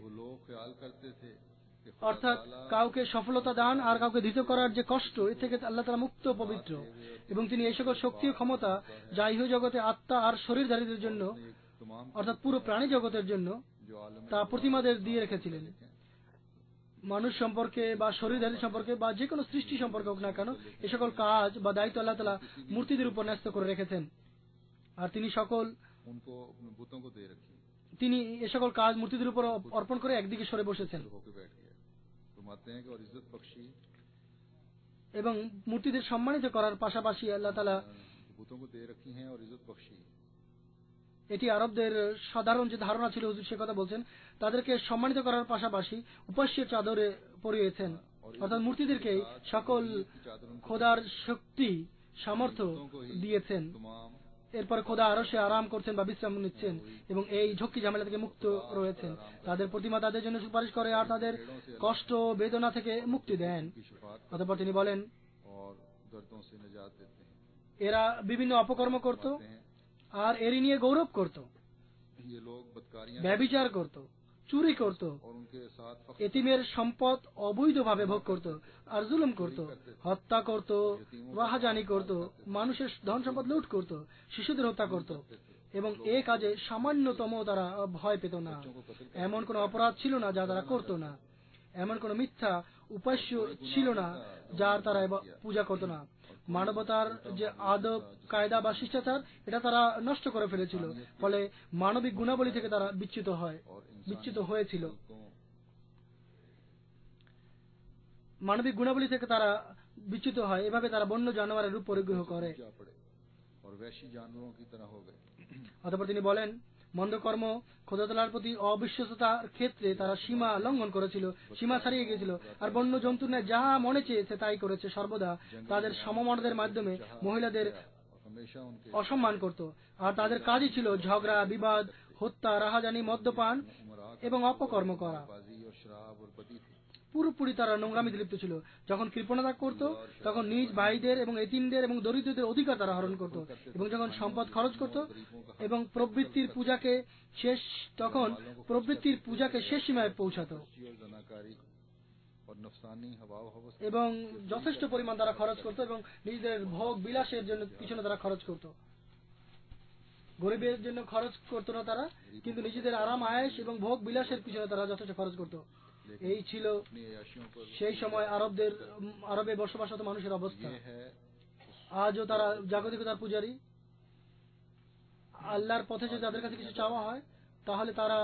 অর্থাৎ কাউকে সফলতা দান আর কাউকে ধৃত করার যে কষ্ট, এ থেকে আল্লাহ তাআলা মুক্ত পবিত্র, এবং তিনি এই সকল শক্তি ও ক্ষমতা যা ইহ জগতে আত্মা আর শরীরধারীদের জন্য, অর্থাৎ পুরো প্রাণী জগতের জন্য, তা প্রতিমাদের দিয়ে রেখেছিলেন। মানুষ সম্পর্কে বা শরীরধারী সম্পর্কে বা যে কোনো সৃষ্টি সম্পর্কে হোক না কেন, এ সকল কাজ বা দায়িত্ব আল্লাহ তাআলা মূর্তিদের উপর ন্যস্ত করে রেখেছেন। আর তিনি সকল তিনি এ সকল কাজ মূর্তিদের উপর অর্পণ করে একদিকে সরে বসেছেন होके बैठ गया। फरमाते हैं कि और इज्जत बख्शी, এবং মূর্তিদের সম্মানিত করার পাশাপাশি আল্লাহ তাআলা बुतों को दे रखी हैं और इज्जत बख्शी। এটি আরবদের সাধারণ যে ধারণা ছিল, হুজুর সে কথা বলছেন, তাদেরকে সম্মানিত করার পাশাপাশি উপাস্যের চাদরে পরিয়েছেন, অর্থাৎ মূর্তিদেরকে সকল খোদার শক্তি সামর্থ্য দিয়েছেন। तमाम এরপরে খোদা আরো সে আরাম করছেন বা বিশ্রাম নিচ্ছেন এবং এই ঝক্কি ঝামেলা থেকে মুক্ত রয়েছেন। তাদের প্রতিমা তাদের জন্য সুপারিশ করে আর তাদের কষ্ট বেদনা থেকে মুক্তি দেন। की शफात অতঃপর তিনি বলেন, और दर्दों से निजात देते हैं। এরা বিভিন্ন অপকর্ম করত कहते हैं, আর এরই নিয়ে গৌরব করত, ये लोग बदकारियां ব্যভিচার করত, চুরি করত, और उनके साथ फख्र এতিমের সম্পদ অবৈধভাবে ভোগ করত আর জুলুম করত, হত্যা করত, রাহাজানি করত, মানুষের ধন সম্পদ লুট করত, শিশুদের হত্যা করত এবং এ কাজে সামান্যতম তারা ভয় পেত না। এমন কোন অপরাধ ছিল না যা তারা করত না, এমন কোন মিথ্যা উপাস্য ছিল না যার তারা পূজা করত না। মানবতার যে আদব কায়দা বা শিষ্টাচার এটা তারা নষ্ট করে ফেলেছিল, ফলে মানবিক গুণাবলী থেকে তারা বিচ্যুত হয়েছিল। মানবিক গুণাবলী থেকে তারা বিচ্যুত হয়, এভাবে তারা বন্য জানোয়ারের রূপ পরিগ্রহ করে। जा पड़े और वैशी जानवरों की तरह हो गए। অতঃপর তিনি বলেন, মন্দকর্ম খোদা তাআলার প্রতি অবিশ্বস্ততার ক্ষেত্রে তারা সীমা লঙ্ঘন করেছিল, সীমা ছাড়িয়ে গিয়েছিল আর বন্য জন্তুর ন্যায় যা মনে চেয়েছে তাই করেছে। সর্বদা তাদের সমমর্যাদার মাধ্যমে মহিলাদের और हमेशा उनके অসম্মান করত আর তাদের কাজই ছিল ঝগড়া, বিবাদ, হত্যা, রাহাজানি, মদ্যপান उमरा এবং অপকর্ম করা। बाजी और शराब और बदी थी। পুরোপুরি তারা নোংরামিতে লিপ্ত ছিল। যখন কৃপণতা করত তখন নিজ ভাইদের এবং এতিমদের এবং দরিদ্রদের অধিকার তারা হরণ করত এবং যখন সম্পদ খরচ করত এবং প্রবৃত্তির পূজাকে শেষ সীমায় পৌঁছাতো और जनाकारी और नफसानी हवा हवस এবং যথেষ্ট পরিমাণ তারা খরচ করত এবং নিজেদের ভোগ বিলাসের জন্য পিছনে তারা খরচ করত। গরিবের জন্য খরচ করত না তারা, কিন্তু নিজেদের আরাম আয়েশ এবং ভোগ বিলাসের পিছনে তারা যথেষ্ট খরচ করত। এই ছিল अपनी अयाशियों पर সেই সময় আরবে বসবাসরত মানুষের অবস্থা। ये है আজও তারা জাগতিকতার পূজারী। আল্লাহর পথে যদি তাদের কাছে কিছু চাওয়া হয় তাহলে তারা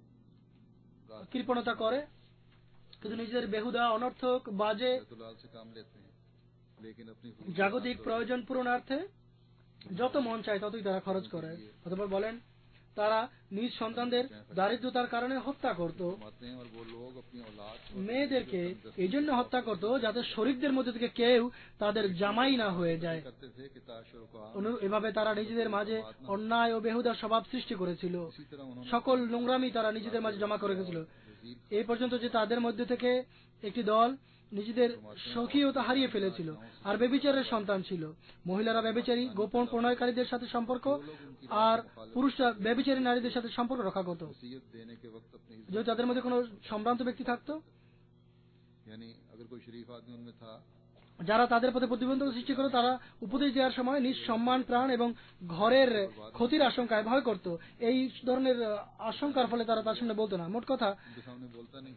কৃপণতা করে, কিন্তু নিজেদের বেহুদা অনর্থক বাজে बैतुलाल से काम लेते हैं, लेकिन अपनी জাগতিক প্রয়োজন পূরণার্থে যত মন চায় ততই তারা খরচ করে। অতঃপর বলেন, তারা নিজ সন্তানদের দারিদ্রতার কারণে হত্যা করত, कमाते हैं और वो लोग अपनी औलाद মেয়েদেরকে এই জন্য হত্যা করত যাতে শরীকদের মধ্যে থেকে কেউ তাদের জামাই না হয়ে যায়। करते थे कि ताशुरुका এভাবে তারা নিজেদের মাঝে অন্যায় ও বেহুদা স্বভাব সৃষ্টি করেছিল। इसी तरह उन्होंने সকল নোংরামি তারা নিজেদের মাঝে জমা করে রেখেছিল, এই পর্যন্ত যে তাদের মধ্যে থেকে একটি দল নিজেদের স্বকীয়তা হারিয়ে ফেলেছিল আর ব্যভিচারের সন্তান ছিল। মহিলারা ব্যভিচারী গোপন প্রণয়কারীদের সাথে সম্পর্ক আর পুরুষরা ব্যভিচারী নারীদের সাথে সম্পর্ক রক্ষা করত। वसीयत देने के वक्त अपनी इज्जत, যদি তাদের মধ্যে কোনো সম্ভ্রান্ত ব্যক্তি থাকতো यानी अगर कोई शरीफ आदमी उनमें था যারা তাদের প্রতি প্রতিবন্ধকতা সৃষ্টি করত, তারা উপদেশ দেওয়ার সময় নিজ সম্মান, প্রাণ এবং ঘরের ক্ষতির আশঙ্কায় ভয় করত। এই ধরনের আশঙ্কার ফলে তারা তার সামনে বলতো না। মোট কথা, उनके सामने बोलता नहीं।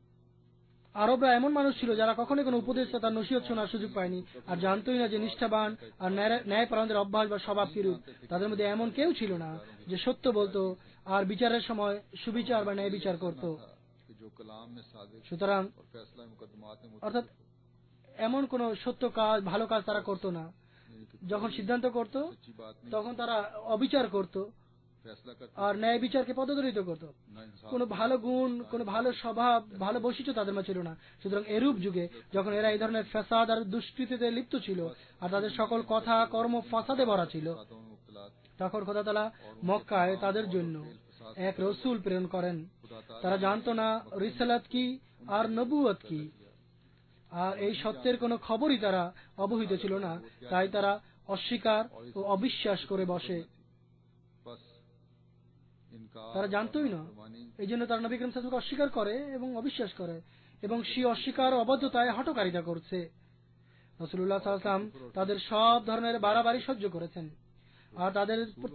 আরবরা এমন মানুষ ছিল যারা কখনোই কোনো উপদেশ বা তার নসিহত শোনার সুযোগ পায়নি আর জানতোই না যে নিষ্ঠাবান আর ন্যায়পরায়ণদের অভ্যাস বা স্বভাব কিরূপ। তাদের মধ্যে এমন কেউ ছিল না যে সত্য বলতো আর বিচারের সময় সুবিচার বা ন্যায় বিচার করত। कि जो कलाम में सादिक সুতরাং और फैसला मुकदमात में অর্থাৎ এমন কোন সত্য কাজ, ভালো কাজ তারা করত না। যখন সিদ্ধান্ত করত सच्ची बात नहीं, তখন তারা অবিচার করত फैसला करते আর ন্যায় বিচারকে পদদলিত করত। ना इंसाफ কোনো ভালো গুণ, কোনো ভালো স্বভাব, ভালো বৈশিষ্ট্য তাদের মধ্যে ছিল না। সুতরাং এরূপ যুগে যখন এরা এই ধরনের ফ্যাসাদ আর দুষ্কৃতিতে লিপ্ত ছিল আর তাদের সকল কথা কর্ম ফাসাদে ভরা ছিল, बातों में मुब्तला थे। তখন খোদা তাআলা মক্কায় তাদের জন্য এক রসূল প্রেরণ করেন। তারা জানতো না রিসালাত কি আর নবুয়ত কি, আর এই সত্যের কোনো খবরই তারা অবহিত ছিল না। তাই তারা অস্বীকার ও অবিশ্বাস করে বসে। बस इनकार তারা জানতোই না, फरमानी এই জন্য তারা নবী করিম সাল্লাল্লাহু আলাইহি ওয়াসাল্লামকে অস্বীকার করে এবং অবিশ্বাস করে এবং সেই অস্বীকার ও অবদ্ধতায় হঠকারিতা করছে। রাসূলুল্লাহ সাল্লাল্লাহু আলাইহি ওয়াসাল্লাম তাদের সব ধরনের বাড়াবাড়ি সহ্য করেছেন আর তাদের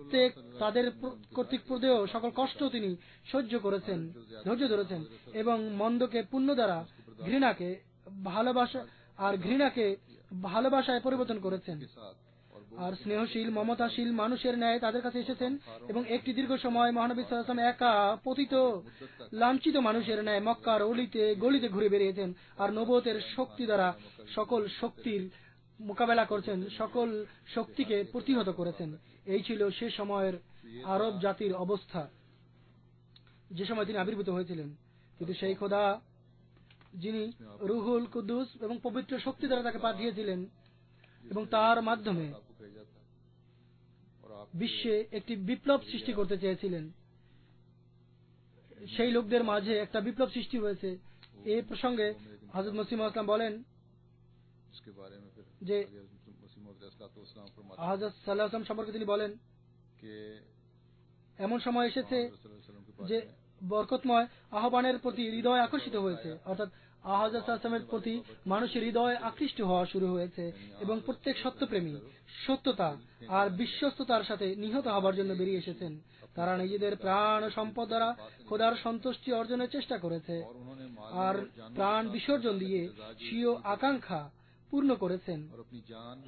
কর্তৃক প্রদেয় সকল কষ্ট তিনি সহ্য করেছেন, ধৈর্য ধরেছেন এবং মন্দকে পুণ্য দ্বারা ঘৃণাকে ভালোবাসায় পরিবর্তন করেছেন। के साथ और वो আর স্নেহশীল মমতাশীল মানুষের ন্যায় তাদের কাছে এসেছেন এবং একটি দীর্ঘ সময় মহানবী সাল্লাল্লাহু আলাইহি ওয়াসাল্লাম একা পতিত লাঞ্ছিত মানুষের ন্যায় মক্কার অলিতে গলিতে ঘুরে বেরিয়েছেন আর নবুয়তের শক্তি দ্বারা সকল শক্তির মোকাবেলা করছেন, সকল শক্তিকে প্রতিহত করেছেন। এই ছিল সে সময়ের আরব জাতির অবস্থা যে সময় তিনি আবির্ভূত হয়েছিলেন। কিন্তু সেই খোদা যিনি রুহুল কুদ্দুস এবং পবিত্র শক্তি দ্বারা তাকে পাঠিয়েছিলেন এবং তার মাধ্যমে आपको भेजा था और आप বিশ্বে একটি বিপ্লব সৃষ্টি করতে চেয়েছিলেন, সেই লোকদের মাঝে একটা বিপ্লব সৃষ্টি হয়েছে। এই প্রসঙ্গে হযরত মসিহ মাউদ ইসলাম বলেন इसके बारे में फिर যে आगे हज़रत मसीह मौद अलैहिस्सलाम फरमाते হযরত সাল্লাল্লাহু আলাইহি ওয়াসাল্লাম সম্পর্কে তিনি বলেন कि এমন সময় এসেছে যে বরকতময় আহ্বানের প্রতি হৃদয় আকর্ষিত হয়েছে, অর্থাৎ হযরত সাল্লাল্লাহু আলাইহি ওয়াসাল্লামের প্রতি মানুষের হৃদয় আকৃষ্ট হওয়া শুরু হয়েছে এবং প্রত্যেক সত্যপ্রেমী সত্যতা আর বিশ্বস্ততার সাথে নিহত হবার জন্য বেরিয়ে এসেছেন। তারা নিজেদের প্রাণ ও সম্পদ দ্বারা খোদার সন্তুষ্টি অর্জনের চেষ্টা করেছে আর প্রাণ বিসর্জন দিয়ে স্বীয় আকাঙ্ক্ষা পূর্ণ করেছেন। और अपनी जान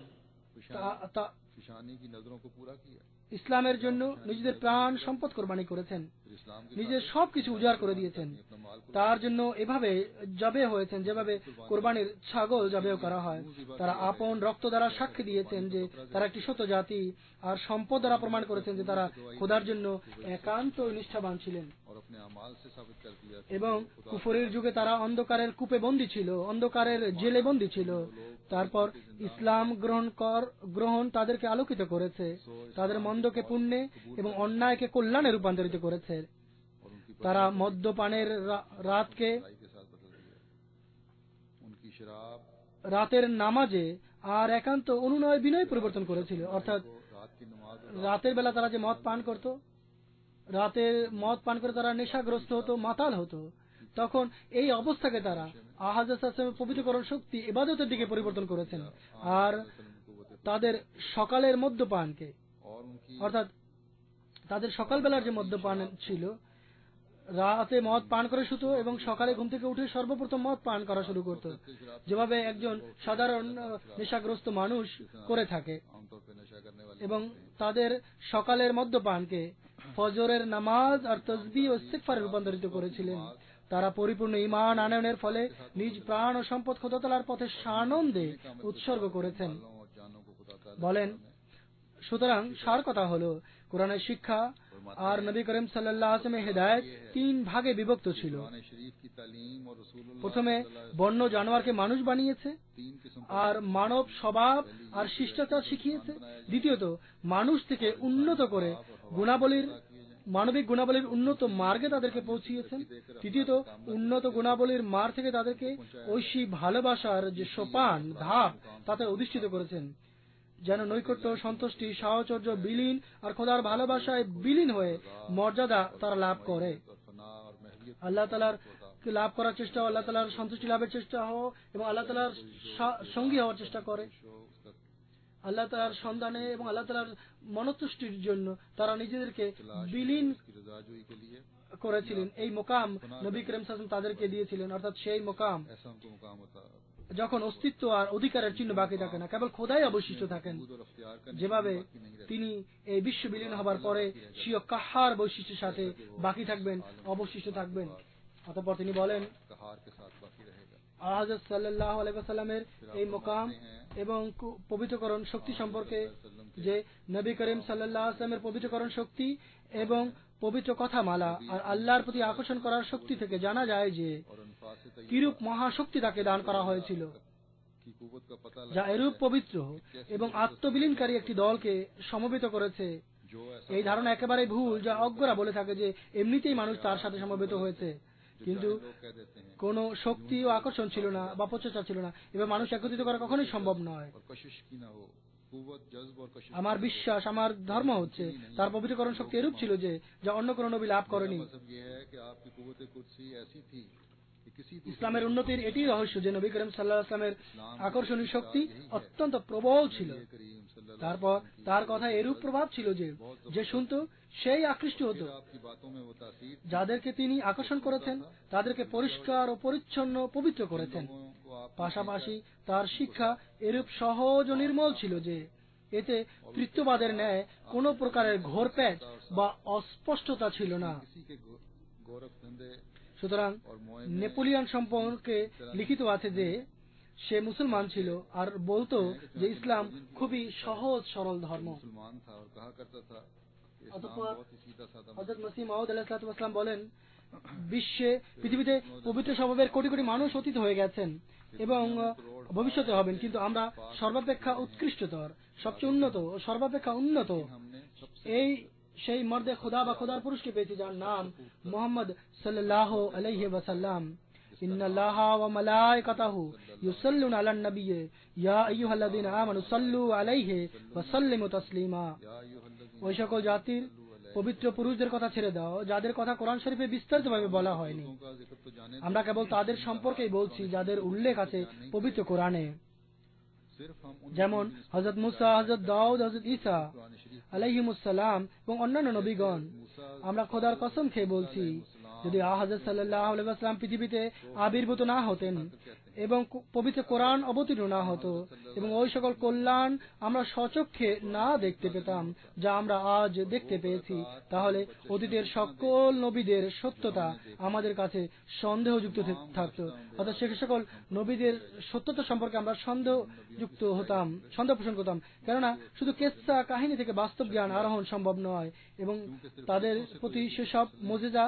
फिशानी की नजरों को पूरा किया। ইসলামের জন্য নিজেদের প্রাণ সম্পদ কোরবানি করেছেন, फिर इस्लाम के নিজের সবকিছু উজাড় করে দিয়েছেন। তার জন্য এভাবে জবে হয়েছেন যেভাবে কোরবানির ছাগল জবেও করা হয়। তারা আপন রক্ত দ্বারা সাক্ষী দিয়েছেন যে তারা একটি সত্য জাতি আর সম্পদ দ্বারা প্রমাণ করেছেন যে তারা খোদার জন্য একান্ত নিষ্ঠাবান ছিলেন। और अपने अमाल से साबित कर दिया এবং কুফরের যুগে তারা অন্ধকারের কূপে বন্দী ছিল, অন্ধকারের জেলে বন্দী ছিল। তারপর ইসলাম গ্রহণ তাদেরকে আলোকিত করেছে, তাদের মন্দকে পুণ্যে এবং অন্যায়কে কল্যাণে রূপান্তরিত করেছে। और उनकी তারা মদ্যপানের রাতকে भलाई के साथ बदल दिया। उनकी शराब রাতের নামাজে আর একান্ত অনুনয় বিনয় পরিবর্তন করেছিল, অর্থাৎ को रात की नमाज রাতের বেলা তারা যে মদ পান করত, রাতের মদ পান করে তারা নেশাগ্রস্ত হতো, মাতাল হতো, তখন এই অবস্থাকে তারা হযরত সাল্লাল্লাহু পবিত্রকরণ শক্তি ইবাদতের দিকে পরিবর্তন করেছেন আর তাদের সকালের মদ্যপানকে, और उनकी অর্থাৎ তাদের সকালবেলার যে মদ্যপান ছিল, রাতে মদ পান করে শুতো এবং সকালে ঘুম থেকে উঠে সর্বপ্রথম মদ পান করা শুরু করত, যেভাবে একজন সাধারণ নেশাগ্রস্ত মানুষ করে থাকে। आमतौर पर नशा करने वाले এবং তাদের সকালের মদ্যপানকে ফজরের নামাজ আর তসবিহ ও ইস্তিগফারে রূপান্তরিত করেছিলেন। তারা পরিপূর্ণ ঈমান আনয়নের ফলে নিজ প্রাণ ও সম্পদ খোদা তাআলার পথে সানন্দে উৎসর্গ করেছেন। और जानों को खुदा ताला বলেন, সুতরাং সার কথা হলো কোরআনের শিক্ষা আর নবী করিম সাল্লাল্লাহু আলাইহি ওয়াসাল্লামের হেদায়েত তিন ভাগে বিভক্ত ছিল। कुरान शरीफ की तालीम और रसूलुल्लाह প্রথমে বন্য জানোয়ারকে মানুষ বানিয়েছে तीन किस्म আর মানব স্বভাব আর শিষ্টাচার শিখিয়েছে। দ্বিতীয়ত, মানুষ থেকে উন্নত করে মানবিক গুণাবলীর উন্নত মার্গে তাদেরকে পৌঁছিয়েছেন। তৃতীয়ত, উন্নত গুণাবলীর মার্গ থেকে তাদেরকে ঐশী ভালোবাসার যে সোপান ধাপ তাতে অধিষ্ঠিত করেছেন, যেন নৈকট্য সন্তুষ্টি সাহচর্য বিলীন আর খোদার ভালোবাসায় বিলীন হয়ে মর্যাদা তারা লাভ করে। और फना और महवियत আল্লাহ তাআলার লাভ করার চেষ্টা, আল্লাহ তাআলার সন্তুষ্টি লাভের চেষ্টা হও এবং আল্লাহ তাআলার সঙ্গী হওয়ার চেষ্টা করে। আল্লাহ তাআলার সন্ধানে এবং আল্লাহ তাআলার মনতুষ্টির জন্য তারা নিজেদেরকে বিলীন की रजाजोई के लिए করেছিলেন। এই মোকাম নবী করিম সাল্লাল্লাহু আলাইহি ওয়াসাল্লাম তাদেরকে দিয়েছিলেন, অর্থাৎ সেই মোকাম ऐसा उनको मुकाम होता যখন অস্তিত্ব আর অধিকারের চিহ্ন বাকি থাকে না, কেবল খোদাই অবশিষ্ট থাকেন। खुद और अख्तियार करने যেভাবে তিনি এই বিশ্ব বিলীন হবার পরে স্বীয় কাহার বৈশিষ্ট্যের সাথে বাকি থাকবেন, অবশিষ্ট থাকবেন। অতঃপর তিনি বলেন, कहार के साथ बाकी रहेगा। হযরত সাল্লাল্লাহু আলাইহি ওয়াসাল্লামের এই মোকাম এবং পবিত্রকরণ শক্তি সম্পর্কে যে নবী করিম সাল্লাল্লাহু আলাইহি ওয়াসাল্লামের পবিত্রকরণ শক্তি এবং পবিত্র কথামালা আর আল্লাহর প্রতি আকর্ষণ করার শক্তি থেকে জানা যায় যে और अनफास से तैय्यब কিরূপ মহাশক্তি তাকে দান করা হয়েছিল, की कुव्वत का पता যা लगा এরূপ পবিত্র এবং আত্মবিলীনকারী একটি দলকে সমবেত করেছে। जो ऐसा এই ধারণা একেবারে ভুল, যা অজ্ঞরা বলে থাকে যে এমনিতেই মানুষ তার সাথে সমবেত হয়েছে, কিন্তু लोग कह देते हैं কোনো শক্তি ও আকর্ষণ ছিল না বা প্রচেষ্টা ছিল না, এবার মানুষ একত্রিত করা কখনোই সম্ভব নয়। और कशिश की ना हो, कुव्वत जज्ब और कशिश আমার বিশ্বাস, আমার ধর্ম হচ্ছে তার পবিত্রকরণ শক্তি এরূপ ছিল যে যা অন্য কোনো নবী লাভ করেনি। मतलब ये है कि आपकी कुव्वत कुर्सी ऐसी थी कि किसी दूसरे ইসলামের উন্নতির এটি রহস্য যে নবী করিম সাল্লাল্লাহু আলাইহি ওয়াসাল্লামের আকর্ষণীয় শক্তি অত্যন্ত প্রবল ছিল। करीम सल्लल्लाहु তারপর তার কথা এরূপ প্রভাব ছিল যে যে শুনত সেই আকৃষ্ট হতো। आपकी बातों में वो तासीर যাদেরকে তিনি আকর্ষণ করেছেন তাদেরকে পরিষ্কার ও পরিচ্ছন্ন পবিত্র করেছেন। को आप পাশাপাশি তার শিক্ষা এরূপ সহজ ও নির্মল ছিল যে এতে তৃতীয়বাদের ন্যায় কোনো প্রকারের ঘোরপ্যাচ বা অস্পষ্টতা ছিল না। किसी के गोरख धंधे সুতরাং নেপোলিয়ন সম্পর্কে লিখিত আছে যে সে মুসলমান ছিল আর বলতো যে ইসলাম খুবই সহজ সরল ধর্ম। मुसलमान था और कहा करता था कि इस्लाम অতঃপর बहुत ही सीधा साधा হযরত মসিহ মাউদ আলাইহিস সালাম বলেন, বিশ্বে পৃথিবীতে পবিত্র স্বভাবের কোটি কোটি মানুষ অতীত হয়ে গেছেন এবং ভবিষ্যতে হবেন, কিন্তু আমরা সর্বাপেক্ষা উৎকৃষ্টতর, সবচেয়ে উন্নত ও সর্বাপেক্ষা উন্নত हमने सबसे এই সেই মর্দে খোদা বা খোদার পুরুষকে পেয়েছি যার নাম মুহাম্মদ সাল্লাল্লাহু আলাইহি ওয়াসাল্লাম। ইন্নাল্লাহা ওয়া মালাইকাতাহু ইউসাল্লুনা আলান নাবিয়্যি ইয়া আইয়ুহাল্লাযীনা আমানু সাল্লু আলাইহি ওয়া সাল্লিমু তাসলিমা। या अय्युहल्लज़ीना ওই সকল জাতির পবিত্র পুরুষদের কথা ছেড়ে দাও যাদের কথা কোরআন শরীফে বিস্তারিতভাবে বলা হয়নি। का जिक्र तो जाने আমরা केवल তাদের সম্পর্কেই বলছি যাদের উল্লেখ আছে পবিত্র কোরআনে, सिर्फ हम उन যেমন হযরত মুসা, হযরত দাউদ, হযরত ঈসা कुरान शरीफ আলাইহিমুস সালাম এবং অন্যান্য নবীগণ। मूसा আমরা খোদার কসম খেয়ে বলছি, যদি হযরত সাল্লাল্লাহু আলাইহি ওয়াসাল্লাম পৃথিবীতে আবির্ভূত না হতেন এবং পবিত্র কোরআন অবতীর্ণ না হতো এবং ওই সকল কল্যাণ আমরা স্বচক্ষে না দেখতে পেতাম যা আমরা আজ দেখতে পেয়েছি, তাহলে অতীতের সকল নবীদের সত্যতা আমাদের কাছে সন্দেহযুক্ত থাকতো। অর্থাৎ সে সকল নবীদের সত্যতা সম্পর্কে আমরা সন্দেহযুক্ত হতাম, সন্দেহ পোষণ করতাম, কেননা শুধু কেসা কাহিনী থেকে বাস্তব জ্ঞান আরোহণ সম্ভব নয় এবং তাদের প্রতি সেসব মুজিজা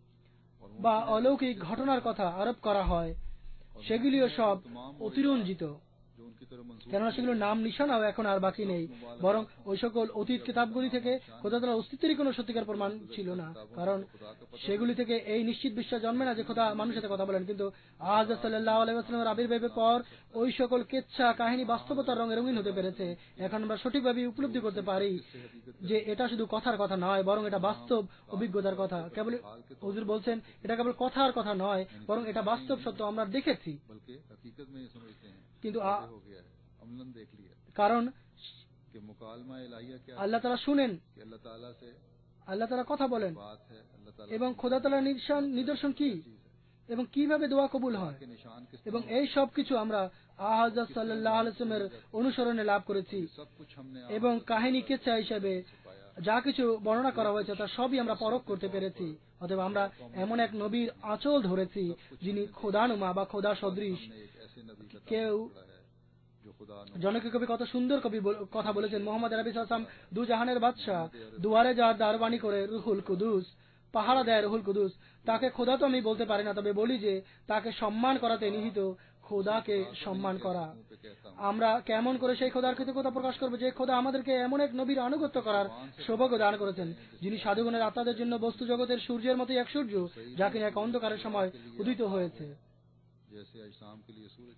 বা অলৌকিক ঘটনার কথা আরোপ করা হয় সেগুলিও সব অতিরঞ্জিত, जो उनकी तरफ मंसूब কেননা সেগুলোর নাম নিশানাও এখন আর বাকি নেই। বরং ওই সকল অতীত কিতাবগুলি থেকে খোদা তাআলার অস্তিত্বেরই কোনো সত্যিকার প্রমাণ ছিল না, কারণ সেগুলি থেকে এই নিশ্চিত বিশ্বাস জন্মে না যে খোদা মানুষের সাথে কথা বলেন। কিন্তু হযরত সাল্লাল্লাহু আলাইহি ওয়াসাল্লামের আবির্ভাবের পর ওই সকল কেচ্ছা কাহিনী বাস্তবতার রঙে রঙিন হতে পেরেছে। এখন আমরা সঠিকভাবে উপলব্ধি করতে পারি যে এটা শুধু কথার কথা নয়, বরং এটা বাস্তব অভিজ্ঞতার কথা। কেবল হুজুর বলছেন এটা কেবল কথার কথা নয়, বরং এটা বাস্তব সত্য, আমরা দেখেছি। बल्कि हकीकत में ये समझते हैं কিন্তু हो गया है, अमलन देख लिया কারণ कि मुकालमा इलाहिया क्या है, আল্লাহ তাআলা শুনেন, कि अल्लाह ताला से আল্লাহ তাআলা কথা বলেন बात है, अल्लाह ताला এবং খোদা তাআলার নিদর্শন কি এবং কিভাবে দোয়া কবুল হয় के निशान किस এবং এই সব কিছু আমরা হযরত সাল্লাল্লাহু আলাইহি ওয়াসাল্লামের অনুসরণে লাভ করেছি सब कुछ हमने এবং কাহিনী কেচ্ছা হিসেবে যা কিছু বর্ণনা করা হয়েছে তা সবই আমরা পরখ করতে পেরেছি। অতএব আমরা এমন এক নবীর আঁচল ধরেছি যিনি খোদানুমা বা খোদা সদৃশ। एक ऐसे नबी का কেউ है जो खुदा জনকীয় কবি কত সুন্দর কবি কথা বলেছেন, মোহাম্মদ আরবি সাল্লাম দু জাহানের বাদশাহ, দুয়ারে যার দারবানি করে রুহুল কুদুস, পাহারা দেয় রুহুল কুদুস। তাকে খোদা তো আমি বলতে পারি না, তবে বলি যে তাকে সম্মান করাতে নিহিত খোদাকে সম্মান করা। पे कहता हूँ আমরা কেমন করে সেই খোদার কৃতজ্ঞতা প্রকাশ করবো যে খোদা আমাদেরকে এমন এক নবীর আনুগত্য করার সৌভাগ্য দান করেছেন, যিনি সাধুগণের আত্মাদের জন্য বস্তু জগতের সূর্যের মতোই এক সূর্য, যা কিনা এক অন্ধকারের সময় উদিত হয়েছে जैसे अजसाम के लिए सूरज,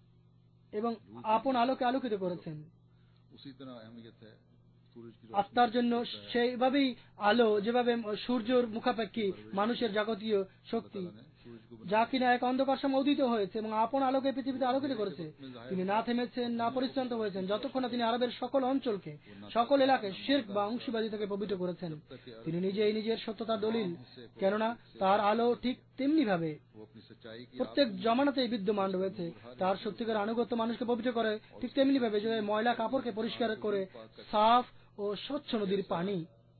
এবং আপন আলোকে আলোকিত করেছেন। उसी तरह अहमियत है सूरज की আত্মার জন্য সেইভাবেই আলো যেভাবে সূর্যের মুখাপেক্ষী মানুষের জাগতীয় শক্তি, रोशनी ने सूरज को যা কিনা এক অন্ধকার সময় উদিত হয়েছে এবং আপন আলোকে পৃথিবীতে আলোকিত করেছে। তিনি না থেমেছেন, না পরিশ্রান্ত হয়েছেন, যতক্ষণ না তিনি আরবের সকল অঞ্চলকে, সকল এলাকায় শিরক বা অংশীবাদী থেকে পবিত্র করেছেন। তিনি নিজেই নিজের সত্যতার দলিল, কেননা তার আলো ঠিক তেমনি ভাবে वो अपनी सच्चाई की প্রত্যেক জমানাতেই বিদ্যমান রয়েছে। তার সত্যিকার আনুগত্য মানুষকে পবিত্র করে ঠিক তেমনি ভাবে যে ময়লা কাপড়কে পরিষ্কার করে সাফ ও স্বচ্ছ নদীর পানি।